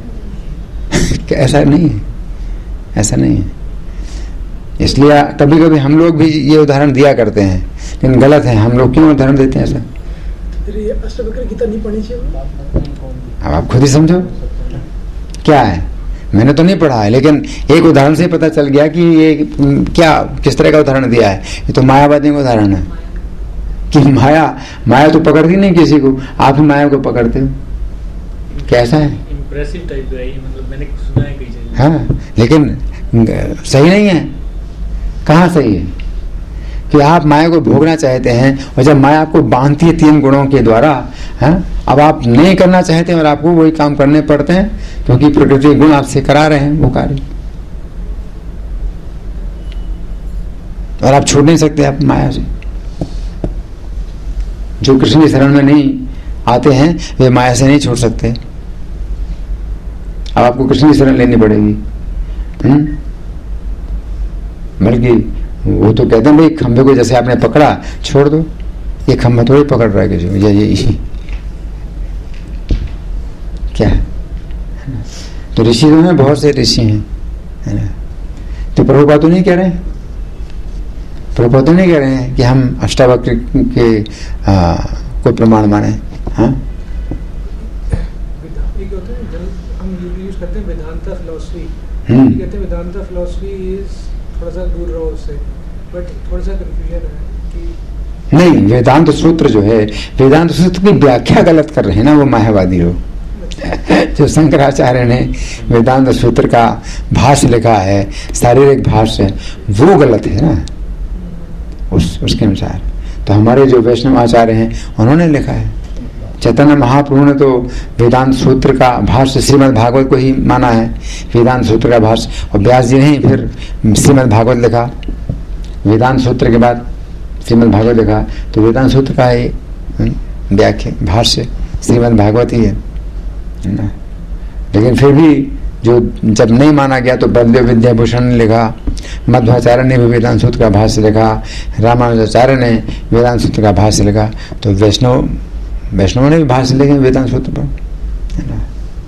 ऐसा नहीं है, ऐसा नहीं है। इसलिए कभी कभी हम लोग भी ये उदाहरण दिया करते हैं, लेकिन गलत है। हम लोग क्यों उदाहरण देते हैं ऐसा? अष्टावक्र गीता नहीं पढ़नी चाहिए। अब आप खुद ही समझो क्या है। मैंने तो नहीं पढ़ा है, लेकिन एक उदाहरण से पता चल गया कि ये क्या किस तरह का उदाहरण दिया है। ये तो मायावादी का उदाहरण है कि माया माया तो पकड़ती नहीं किसी को, आप ही माया को पकड़ते हो। कैसा है? इम्प्रेसिव टाइप है ये, मतलब मैंने सुना है कई जगह। हाँ, लेकिन सही नहीं है। कहाँ सही है कि आप माया को भोगना चाहते हैं और जब माया आपको बांधती है तीन गुणों के द्वारा, है, अब आप नहीं करना चाहते और आपको वही काम करने पड़ते हैं क्योंकि प्रकृति गुण आपसे करा रहे हैं वो कार्य। और आप छोड़ नहीं सकते आप माया से। जो कृष्ण की शरण में नहीं आते हैं वे माया से नहीं छोड़ सकते। अब आपको कृष्ण की शरण लेनी पड़ेगी। हम्म बल्कि वो तो कहते हैं भाई खंभे को जैसे आपने पकड़ा छोड़ दो, ये खंभा थोड़ी पकड़ रहा है कि जो ये, ये क्या है। तो ऋषि जो है बहुत से ऋषि हैं, है ना। तो प्रभुपाद तो नहीं कह रहे हैं, प्रभुपाद तो नहीं कह रहे हैं कि हम अष्टावक्र के आ, को प्रमाण माने। हाँ हम यूज करते हैं वेदांता फिलॉसफी, हम्म कहते हैं वेदांता फिलॉसफी इज थोड़ा सा दूर रहो उससे, बट थोड़ा सा कंफ्यूजन है कि नहीं, वेदांत सूत्र जो है वेदांत सूत्र की व्याख्या गलत कर रहे हैं ना वो मायावादी लोग। जो शंकराचार्य ने वेदांत सूत्र का भाष्य लिखा है, शारीरिक भाष्य, वो गलत है ना उस उसके अनुसार। तो हमारे जो वैष्णव आचार्य हैं उन्होंने लिखा है, चैतन्य महाप्रभु ने तो वेदांत सूत्र का भाष्य श्रीमद् भागवत को ही माना है, वेदांत सूत्र का भाष्य, और व्यास जी ने ही फिर श्रीमद् भागवत लिखा। वेदांत सूत्र के बाद श्रीमद् भागवत लिखा, तो वेदांत सूत्र का ही व्याख्या भाष्य श्रीमद् भागवत ही है ना। लेकिन फिर भी जो जब नहीं माना गया तो बलदेव विद्याभूषण ने लिखा, मध्वाचार्य ने भी वेदांत सूत्र का भाष्य लिखा, रामानुजाचार्य ने वेदांत सूत्र का भाष्य लिखा, तो वैष्णव वैष्णव ने भी भाष्य लिखे वेदांत सूत्र पर, है ना।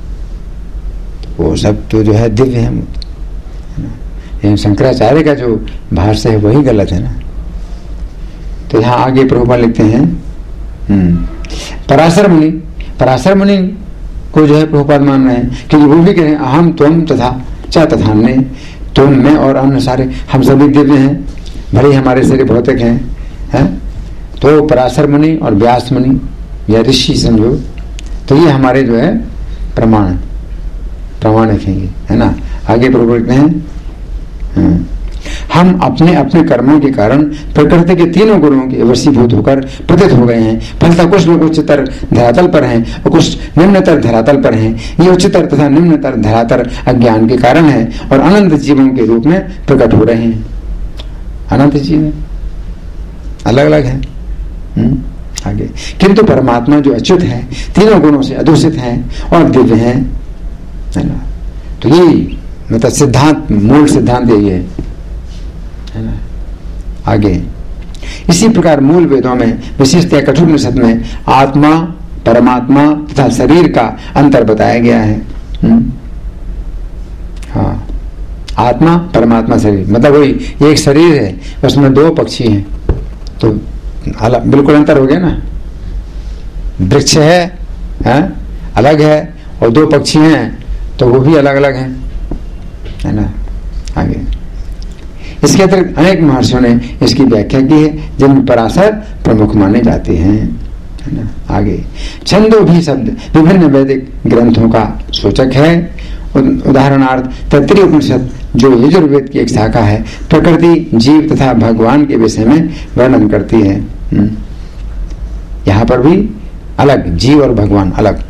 तो वो सब तो जो है दिव्य है, है ना। लेकिन शंकराचार्य का जो भाष्य है वही गलत है ना। तो यहाँ आगे प्रभुपाद लिखते हैं हम्म पराशर मुनि, पराशर मुनि को जो है प्रभुपाद मान रहे हैं, क्योंकि वो भी कह रहे हैं अहम त्वम तथा च तथान्य, तुम मैं और अन्य सारे हम सभी दिव्य हैं, भले ही हमारे शरीर भौतिक हैं, है? तो पराशर मुनि और व्यास मुनि या ऋषि समझो, तो ये हमारे जो है प्रमाण प्रमाण रखेंगे, है ना। आगे प्रभु कहते हैं हम अपने अपने कर्मों के कारण प्रकृति के तीनों गुणों के वशीभूत होकर प्रतीत हो गए हैं। फलतः कुछ लोग उच्चतर धरातल पर हैं और कुछ निम्नतर धरातल पर हैं। ये उच्चतर तथा निम्नतर धरातल अज्ञान के कारण है और अनंत जीवों के रूप में प्रकट हो रहे हैं। अनंत जीव अलग अलग है। हुँ? आगे किंतु परमात्मा जो अच्युत है, तीनों गुणों से अदूषित है और दिव्य है, है ना। तो ये मतलब सिद्धांत, मूल सिद्धांत यही है, है ना। आगे इसी प्रकार मूल वेदों में विशिष्टतया कठोपनिषद में आत्मा, परमात्मा तथा शरीर का अंतर बताया गया है। हुँ? हाँ, आत्मा, परमात्मा, शरीर, मतलब वही एक शरीर है, उसमें दो पक्षी हैं, तो अलग बिल्कुल अंतर हो गया ना। वृक्ष है, है अलग है, और दो पक्षी हैं तो वो भी अलग अलग हैं, है ना। आगे इसके अतिरिक्त अनेक महर्षियों ने इसकी व्याख्या की है, जिनमें पराशर प्रमुख माने जाते हैं, है ना। आगे छंदो भी शब्द विभिन्न वैदिक ग्रंथों का सूचक है। उदाहरणार्थ तैत्तिरीय उपनिषद जो यजुर्वेद की एक शाखा है, प्रकृति, जीव तथा भगवान के विषय में वर्णन करती है। यहाँ पर भी अलग जीव और भगवान अलग,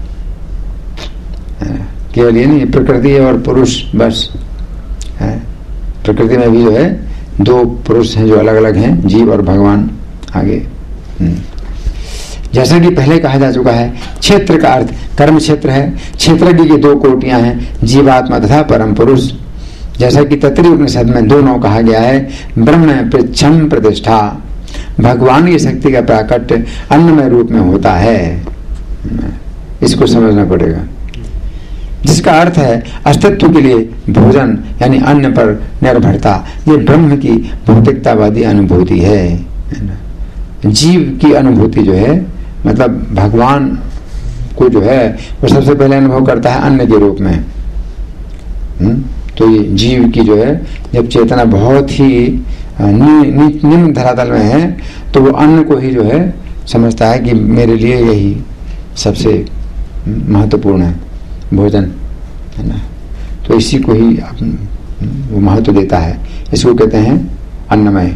केवल ये नहीं प्रकृति और पुरुष बस है। प्रकृति में भी जो है दो पुरुष हैं जो अलग अलग हैं, जीव और भगवान। आगे जैसा कि पहले कहा जा चुका है, क्षेत्र का अर्थ कर्म क्षेत्र है। क्षेत्रज्ञ की दो कोटियां हैं, जीवात्मा तथा परम पुरुष। जैसा कि तैत्तिरीय उपनिषद में दोनों कहा गया है, ब्रह्म पृच्छम प्रतिष्ठा, भगवान की शक्ति का प्राकट्य अन्नमय रूप में होता है। इसको समझना पड़ेगा, जिसका अर्थ है अस्तित्व के लिए भोजन यानी अन्न पर निर्भरता। ये ब्रह्म की भौतिकतावादी अनुभूति है। जीव की अनुभूति जो है मतलब भगवान को जो है वो सबसे पहले अनुभव करता है अन्न के रूप में। हुँ? तो ये जीव की जो है जब चेतना बहुत ही निम्न धरातल में है तो वो अन्न को ही जो है समझता है कि मेरे लिए यही सबसे महत्वपूर्ण है, भोजन, है ना। तो इसी को ही वो महत्व देता है। इसको कहते हैं अन्नमय।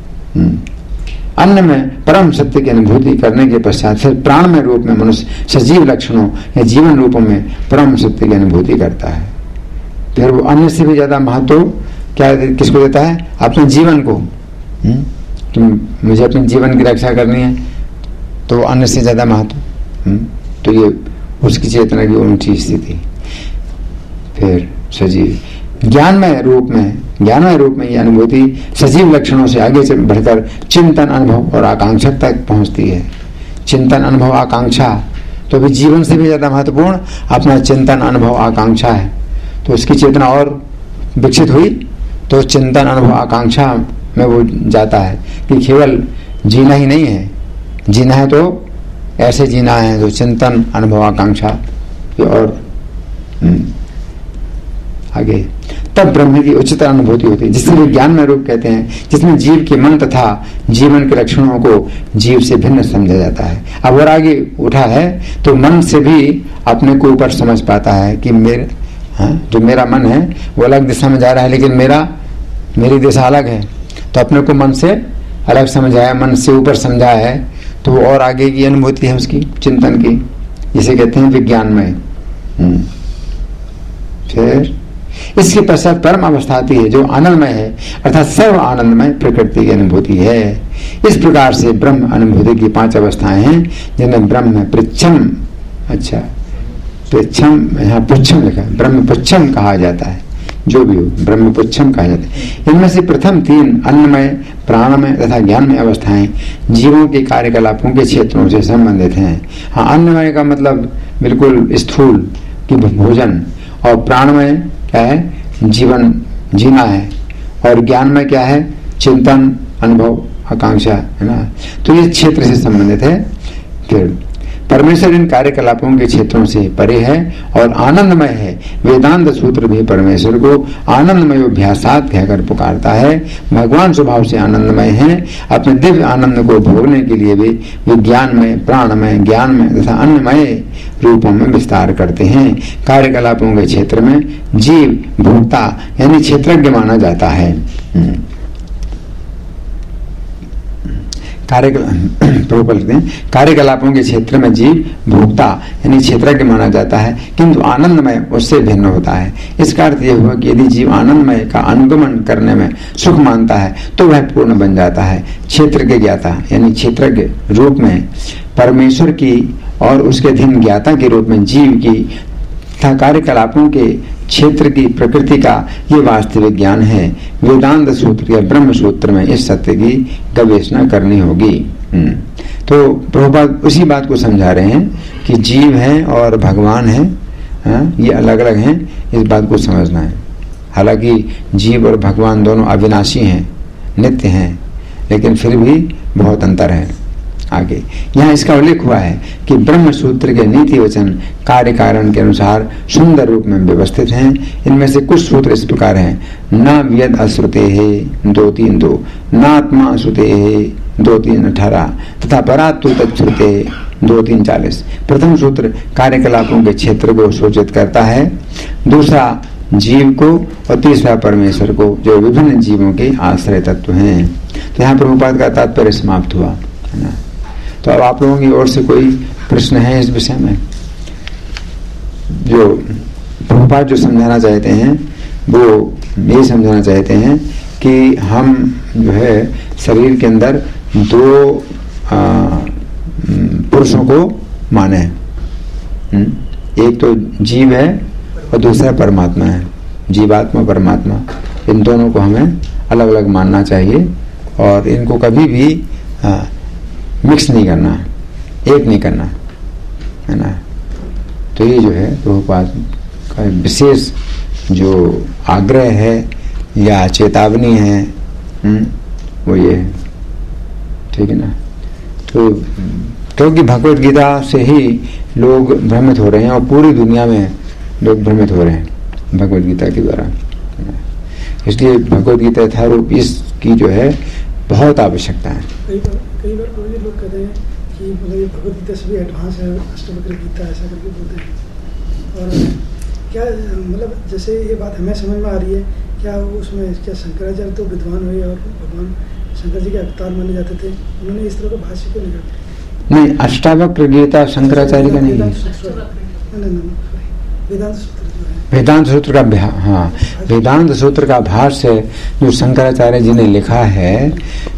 अन्न में परम सत्य की अनुभूति करने के पश्चात फिर प्राणमय रूप में मनुष्य सजीव लक्षणों या जीवन रूपों में परम सत्य की अनुभूति करता है। फिर वो अन्न से भी ज्यादा महत्व क्या किसको देता है? अपने जीवन को, हुँ? कि मुझे अपने जीवन की रक्षा करनी है तो अन्न से ज्यादा महत्व, तो ये उसकी चेतना की ऊंची स्थिति। फिर सजीव ज्ञानमय रूप में, ज्ञानमय रूप में ये अनुभूति सजीव लक्षणों से आगे से बढ़कर चिंतन, अनुभव और आकांक्षा तक पहुंचती है। चिंतन, अनुभव, आकांक्षा तो भी जीवन से भी ज्यादा महत्वपूर्ण अपना चिंतन, अनुभव, आकांक्षा है। तो उसकी चेतना और विकसित हुई तो चिंतन, अनुभव, आकांक्षा में वो जाता है कि केवल जीना ही नहीं है, जीना है तो ऐसे जीना है तो चिंतन, अनुभव, आकांक्षा और आगे तब ब्रह्म की उच्चतर अनुभूति होती है, जिसे विज्ञान में रूप कहते हैं, जिसमें जीव के मन तथा जीवन के लक्षणों को जीव से भिन्न समझा जाता है। अब और आगे उठा है तो मन से भी अपने को ऊपर समझ पाता है कि मेरे हाँ, जो मेरा मन है वो अलग दिशा में जा रहा है, लेकिन मेरा मेरी दिशा अलग है। तो अपने को मन से अलग समझा है, मन से ऊपर समझा है, तो और आगे की अनुभूति है उसकी चिंतन की, जिसे कहते हैं विज्ञानमय। फिर इसके पश्चात परम अवस्था आती है जो आनंदमय है, अर्थात सर्व आनंदमय प्रकृति की अनुभूति है। इस प्रकार से ब्रह्म अनुभूति की पांच अवस्थाएं हैं, जिन्हें ब्रह्म पृच्छम, अच्छा पृच्छम, यहाँ पुच्छम लिखा है, ब्रह्म पुच्छम कहा जाता है, जो भी हो ब्रह्म पुच्छम कहा जाता है। इनमें से प्रथम तीन अन्नमय, प्राणमय तथा ज्ञानमय अवस्थाएं जीवों के कार्यकलापों के क्षेत्रों से संबंधित हैं। हाँ, अन्नमय का मतलब बिल्कुल स्थूल की भोजन, और प्राणमय क्या है, जीवन जीना है, और ज्ञानमय क्या है, चिंतन, अनुभव, आकांक्षा, है ना। तो ये क्षेत्र से संबंधित है। फिर परमेश्वर इन कार्यकलापों के क्षेत्रों से परे है और आनंदमय है। वेदांत सूत्र भी परमेश्वर को आनंदमय अभ्यासात कहकर पुकारता है। भगवान स्वभाव से आनंदमय है, अपने दिव्य आनंद को भोगने के लिए भी विज्ञानमय, प्राणमय, ज्ञानमय तथा अन्नमय रूपों में विस्तार करते हैं। कार्यकलापों के क्षेत्र में जीव भोक्ता यानी क्षेत्रज्ञ माना जाता है। कार्यकलापों के क्षेत्र में जीव भोक्ता यानी क्षेत्रज्ञ माना जाता है, किंतु आनंदमय उससे भिन्न होता है। इसका अर्थ यह हुआ कि यदि जीव आनंदमय का अनुगमन करने में सुख मानता है तो वह पूर्ण बन जाता है। क्षेत्र के ज्ञाता यानी क्षेत्रज्ञ रूप में परमेश्वर की और उसके अधीन ज्ञाता के रूप में जीव की तथा कार्यकलापों के क्षेत्र की प्रकृति का ये वास्तविक ज्ञान है। वेदांत सूत्र या ब्रह्म सूत्र में इस सत्य की गवेषणा करनी होगी। तो प्रभुपाद उसी बात को समझा रहे हैं कि जीव है और भगवान है, ये अलग अलग हैं, इस बात को समझना है। हालांकि जीव और भगवान दोनों अविनाशी हैं, नित्य हैं, लेकिन फिर भी बहुत अंतर है। आगे यहाँ इसका उल्लेख हुआ है कि ब्रह्म सूत्र के नीति वचन कार्य कारण के अनुसार सुंदर रूप में व्यवस्थित हैं। इनमें से कुछ सूत्र इस प्रकार हैं: न व्यद अश्रुते है दो तीन दो, न आत्मा अश्रुते है दो तीन अठारह तथा परातु तत्श्रुते दो तीन चालीस। प्रथम सूत्र कार्यकलापों के क्षेत्र को सूचित करता है, दूसरा जीव को और तीसरा परमेश्वर को, जो विभिन्न जीवों के आश्रय तत्व हैं। तो यहाँ प्रभुपाद का तात्पर्य समाप्त हुआ है ना। तो अब आप लोगों की ओर से कोई प्रश्न है इस विषय में? जो प्रभुपाद जो समझाना चाहते हैं वो ये समझाना चाहते हैं कि हम जो है शरीर के अंदर दो पुरुषों को माने, एक तो जीव है और दूसरा परमात्मा है। जीवात्मा, परमात्मा, इन दोनों को हमें अलग अलग मानना चाहिए और इनको कभी भी आ, मिक्स नहीं करना, एक नहीं करना, है ना। तो ये जो है प्रभुपाद का विशेष जो आग्रह है या चेतावनी है, हुँ? वो ये है, ठीक है ना। तो क्योंकि भगवत गीता से ही लोग भ्रमित हो रहे हैं और पूरी दुनिया में लोग भ्रमित हो रहे हैं भगवत गीता के द्वारा, इसलिए भगवत गीता यथारूप इसकी जो है बहुत आवश्यकता है। कई बार कई बार कोई लोग कहते हैं कि मतलब ये भगवत गीता से भी एडवांस है, अष्टवक्र गीता ऐसा करके बोलते हैं। और क्या मतलब जैसे ये बात हमें समझ में आ रही है, क्या वो उसमें क्या शंकराचार्य तो विद्वान हुए और भगवान शंकर जी के अवतार माने जाते थे, उन्होंने इस तरह का भाष्य क्यों निकाला? नहीं, अष्टावक्र गीता शंकराचार्य का नहीं है, वेदांत सूत्र जो है, वेदांत सूत्र का, हाँ वेदांत सूत्र का भाष्य जो शंकराचार्य जी ने लिखा है,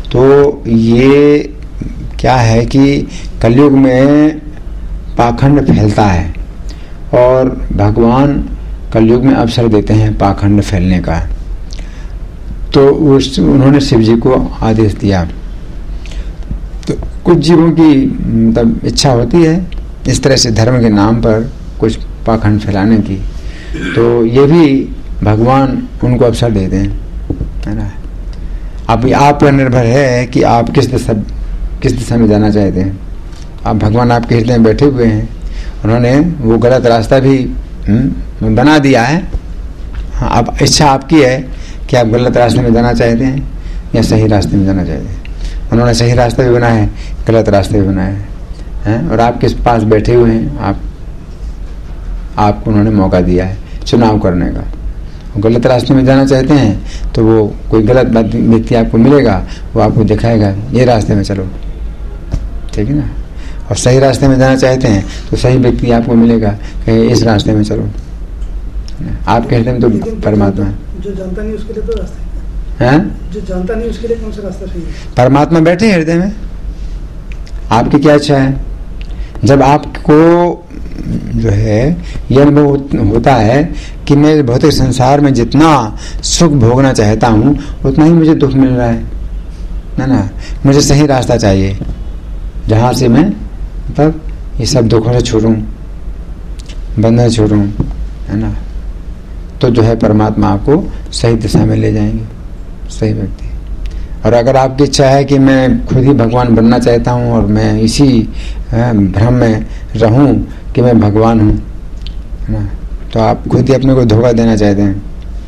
तो ये क्या है कि कलयुग में पाखंड फैलता है और भगवान कलयुग में अवसर देते हैं पाखंड फैलने का। तो उस उन्होंने शिव जी को आदेश दिया। तो कुछ जीवों की मतलब इच्छा होती है इस तरह से धर्म के नाम पर कुछ पाखंड फैलाने की, तो ये भी भगवान उनको अवसर देते हैं, है ना। अब आप पर निर्भर है कि आप किस दिशा किस दिशा में जाना चाहते हैं। आप भगवान आपके हृदय में बैठे हुए हैं, उन्होंने वो गलत रास्ता भी हुँ, बना दिया है। हाँ, अब इच्छा आपकी है कि आप गलत रास्ते में जाना चाहते हैं या सही रास्ते में जाना चाहते हैं। उन्होंने सही रास्ता भी बनाया है, गलत रास्ते भी बनाया है, हैं? और आपके पास बैठे हुए हैं, आप आपको उन्होंने मौका दिया है चुनाव करने का। गलत रास्ते में जाना चाहते हैं तो वो कोई गलत व्यक्ति आपको मिलेगा, वो आपको दिखाएगा ये रास्ते में चलो, ठीक है ना। और सही रास्ते में जाना चाहते हैं तो सही व्यक्ति आपको मिलेगा कि इस रास्ते में चलो। आपके हृदय में तो परमात्मा है। जो जानता नहीं उसके लिए तो रास्ता है, जो जानता नहीं उसके लिए कौन सा रास्ता सही है? परमात्मा बैठे हृदय में। आपकी क्या इच्छा है? जब आपको जो है यह अनुभव होता है कि मैं भौतिक संसार में जितना सुख भोगना चाहता हूँ उतना ही मुझे दुख मिल रहा है, ना ना, मुझे सही रास्ता चाहिए जहाँ से मैं मतलब ये सब दुखों से छूटूं, बंधन छूटूं, है ना। तो जो है परमात्मा आपको सही दिशा में ले जाएंगे, सही व्यक्ति। और अगर आपकी इच्छा है कि मैं खुद ही भगवान बनना चाहता हूँ और मैं इसी भ्रम में रहूं कि मैं भगवान हूँ, है ना, तो आप खुद ही अपने को धोखा देना चाहते हैं।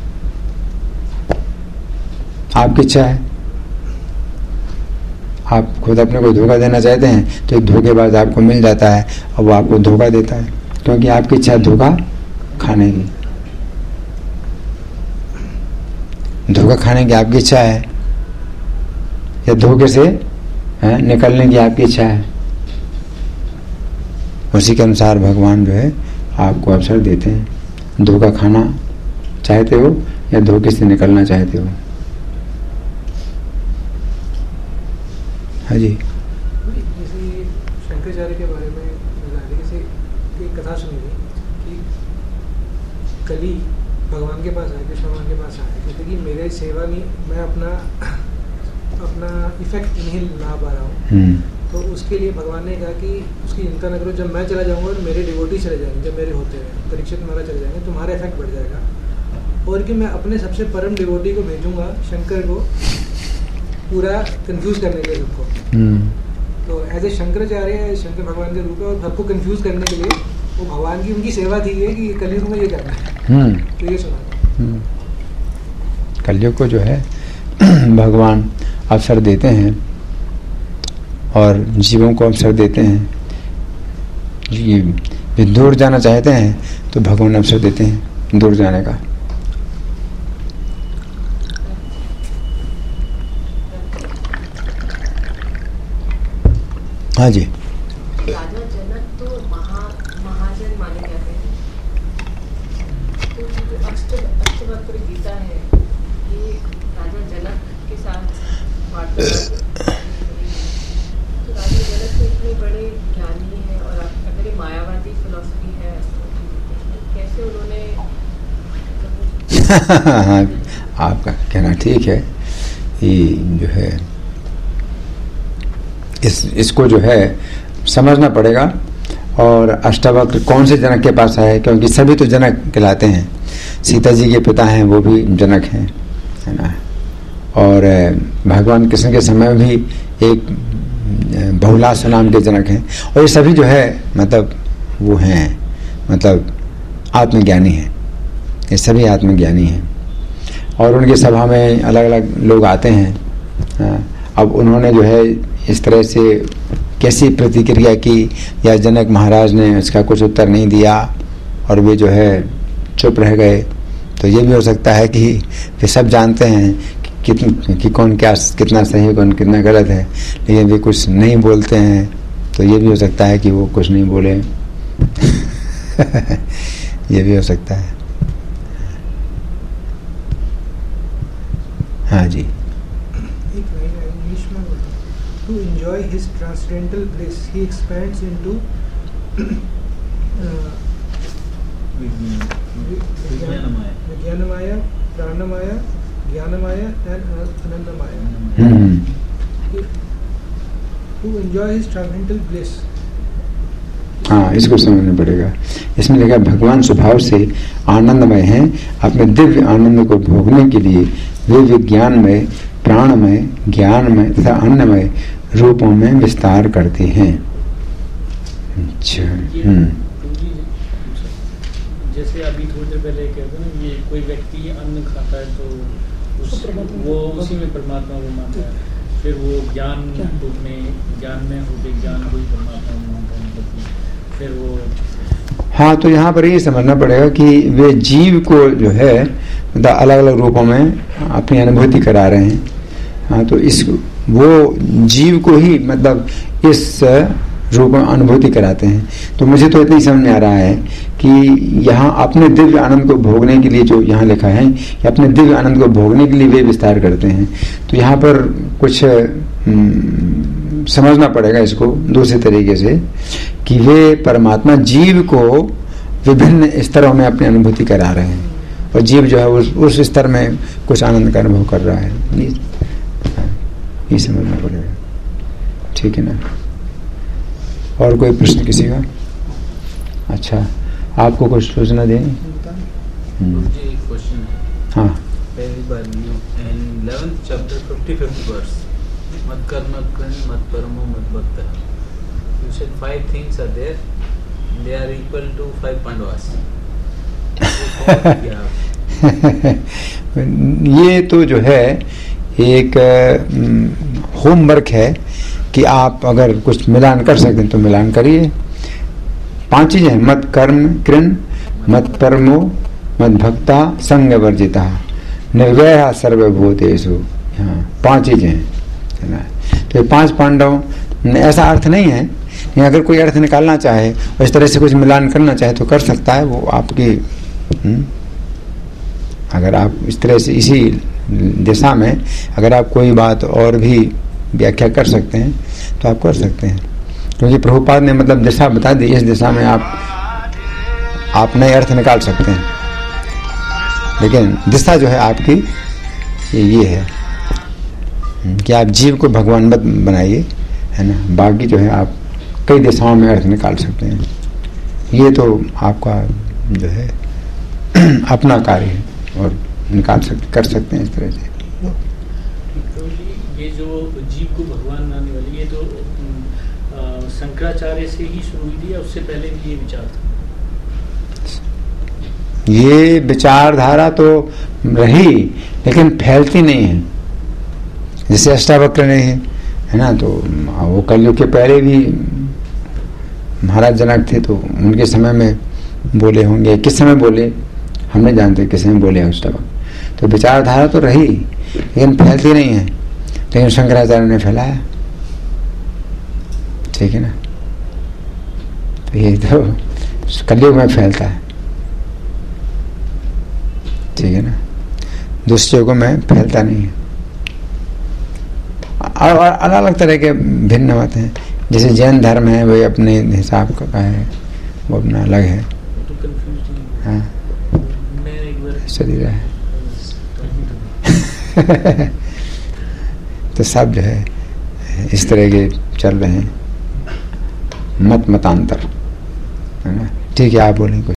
आपकी इच्छा है, आप खुद अपने को धोखा देना चाहते हैं तो एक धोखेबाज आपको मिल जाता है और वो आपको धोखा देता है, क्योंकि आपकी इच्छा है धोखा खाने की। धोखा खाने की आपकी इच्छा है या धोखे से है, निकलने की आपकी इच्छा है। उसी के अनुसार भगवान जो है आपको अवसर देते हैं। धोखा खाना चाहते हो या धोखे से निकलना चाहते हो? हाँ जी। जैसे शंकराचार्य के बारे में जैसे एक कथा सुनी थी कि कली भगवान के पास आए, कृष्ण भगवान के पास आए, कहते कि मेरे सेवा नहीं, मैं अपना अपना इफेक्ट नहीं ला पा रहा हूँ, तो उसके लिए भगवान ने कहा कि उसकी चिंता न करो, जब मैं चला जाऊँगा तो मेरे डिवोटी चले जाएंगे, जब मेरे होते हैं परीक्षित महाराज चले जाएंगे, तुम्हारा इफेक्ट बढ़ जाएगा। और कि मैं अपने सबसे परम डिवोटी को भेजूंगा, शंकर को, पूरा कंफ्यूज करने के लिए सबको। तो एज ए शंकराचार्य शंकर भगवान के रूप में और सबको कंफ्यूज करने के लिए वो भगवान की उनकी सेवा थी है कि कलयुग में ये करना है। तो ये सुना कलयुग को जो है भगवान अवसर देते हैं और जीवों को अवसर देते हैं। ये दूर जाना चाहते हैं तो भगवान अवसर देते हैं दूर जाने का। हाँ जी। राजा जनक तो महा महाजन माने जाते हैं। तो जो अष्टवक्र गीता है ये राजा जनक के साथ वार्तालाप। तो राजा जनक तो इतने बड़े ज्ञानी है और अगर ये मायावादी फिलॉसफी है कैसे उन्होंने आपका कहना ठीक है। ये जो है इस इसको जो है समझना पड़ेगा। और अष्टावक्र कौन से जनक के पास आए, क्योंकि सभी तो जनक कहलाते हैं। सीता जी के पिता हैं वो भी जनक हैं, है ना। और भगवान कृष्ण के समय में भी एक बहुलास नाम के जनक हैं। और ये सभी जो है मतलब वो हैं मतलब आत्मज्ञानी हैं, ये सभी आत्मज्ञानी हैं। और उनकी सभा में अलग अलग लोग आते हैं। अब उन्होंने जो है इस तरह से कैसी प्रतिक्रिया की या जनक महाराज ने उसका कुछ उत्तर नहीं दिया और वे जो है चुप रह गए, तो ये भी हो सकता है कि वे सब जानते हैं कि, कि, कि कौन क्या कितना सही है कौन कितना गलत है, लेकिन वे कुछ नहीं बोलते हैं। तो ये भी हो सकता है कि वो कुछ नहीं बोले ये भी हो सकता है। एक लाइन है इंग्लिश में बोलता हूँ, to enjoy his transcendental bliss he expands into विज्ञानमय विज्ञानमाया, प्राणमाया, ज्ञानमाया एंड आनंदमाया. हम्म to enjoy his transcendental bliss. हाँ, इसको समझना पड़ेगा. इसमें लिखा भगवान स्वभाव से आनंदमय हैं, अपने दिव्य आनंद को भोगने के लिए वे विज्ञानमय, प्राणमय, ज्ञानमय तथा अन्नमय रूपों में विस्तार करते हैं. अच्छा. हम्म जैसे अभी थोड़ी देर पहले कहते हैं ना, ये कोई व्यक्ति अन्न खाता है तो उस, वो उसी में परमात्मा को मानता है. फिर वो ज्ञान रूप में ज्ञान में होते ज्ञान को ही परमात्मा को मानता है. फिर वो हाँ, तो यहाँ पर ये समझना पड़ेगा कि वे जीव को जो है मतलब अलग अलग रूपों में अपनी अनुभूति करा रहे हैं. हाँ, तो इस वो जीव को ही मतलब इस रूप में अनुभूति कराते हैं. तो मुझे तो इतना ही समझ में आ रहा है कि यहाँ अपने दिव्य आनंद को भोगने के लिए जो यहाँ लिखा है कि अपने दिव्य आनंद को भोगने के लिए वे विस्तार करते हैं. तो यहाँ पर कुछ समझना पड़ेगा इसको दूसरे तरीके से कि वे परमात्मा जीव को विभिन्न स्तरों में अपनी अनुभूति करा रहे हैं और जीव जो है उस उस स्तर में कुछ आनंद का अनुभव कर रहा है. ये, ये समझना पड़ेगा. ठीक है ना. और कोई प्रश्न किसी का? अच्छा, आपको कुछ सूचना देनी? मुझे एक क्वेश्चन है. हाँ. पहली बार in eleventh chapter fifty fifth verse, मत कर्म कर्ण मत परमो मत भक्त. You said five things are there. They are equal to five Pandavas. ये तो जो है एक होमवर्क है कि आप अगर कुछ मिलान कर सकते हैं तो मिलान करिए. पांच चीजें हैं, मत कर्म कृण, मत परमो, मत भक्ता, संग वर्जिता, निर्वैर सर्वभूतेषु. हाँ, पांच चीजें हैं ना. तो ये पांच पांडव ऐसा अर्थ नहीं है. अगर कोई अर्थ निकालना चाहे और इस तरह से कुछ मिलान करना चाहे तो कर सकता है. वो आपकी हुँ? अगर आप इस तरह से इसी दिशा में अगर आप कोई बात और भी व्याख्या कर सकते हैं तो आप कर सकते हैं. क्योंकि प्रभुपाद ने मतलब दिशा बता दी, इस दिशा में आप आप नए अर्थ निकाल सकते हैं. लेकिन दिशा जो है आपकी ये ये है कि आप जीव को भगवान मत बनाइए, है ना. बाकी जो है आप कई दिशाओं में अर्थ निकाल सकते हैं. ये तो आपका जो है अपना कार्य है और निकाल सकते कर सकते हैं इस तरह से. तो ये जो जीव को भगवान मानने वाली, ये तो शंकराचार्य से ही शुरू हुई थी या उससे पहले भी ये विचार था? ये विचारधारा तो रही लेकिन फैलती नहीं है. जैसे अष्टावक्र ने है ना, तो वो कलयुग के पहले भी महाराज जनक थे तो उनके समय में बोले होंगे. किस समय बोले हम नहीं जानते, किस समय बोले अष्टावक्र. तो विचारधारा तो रही लेकिन फैलती नहीं है. लेकिन शंकराचार्य ने फैलाया. ठीक है ना. तो ये तो कलयुग में फैलता है. ठीक है ना. दूसरे युगों में फैलता नहीं है. और अलग अलग तरह के भिन्न मत हैं. जैसे जैन धर्म है वो अपने हिसाब का है, वो अपना अलग है. तो कंफ्यूज हाँ, मैं एक बार शरीर है. तो सब जो है इस तरह के चल रहे हैं मत मतांतर, है ना. ठीक है, आप बोलें कुछ.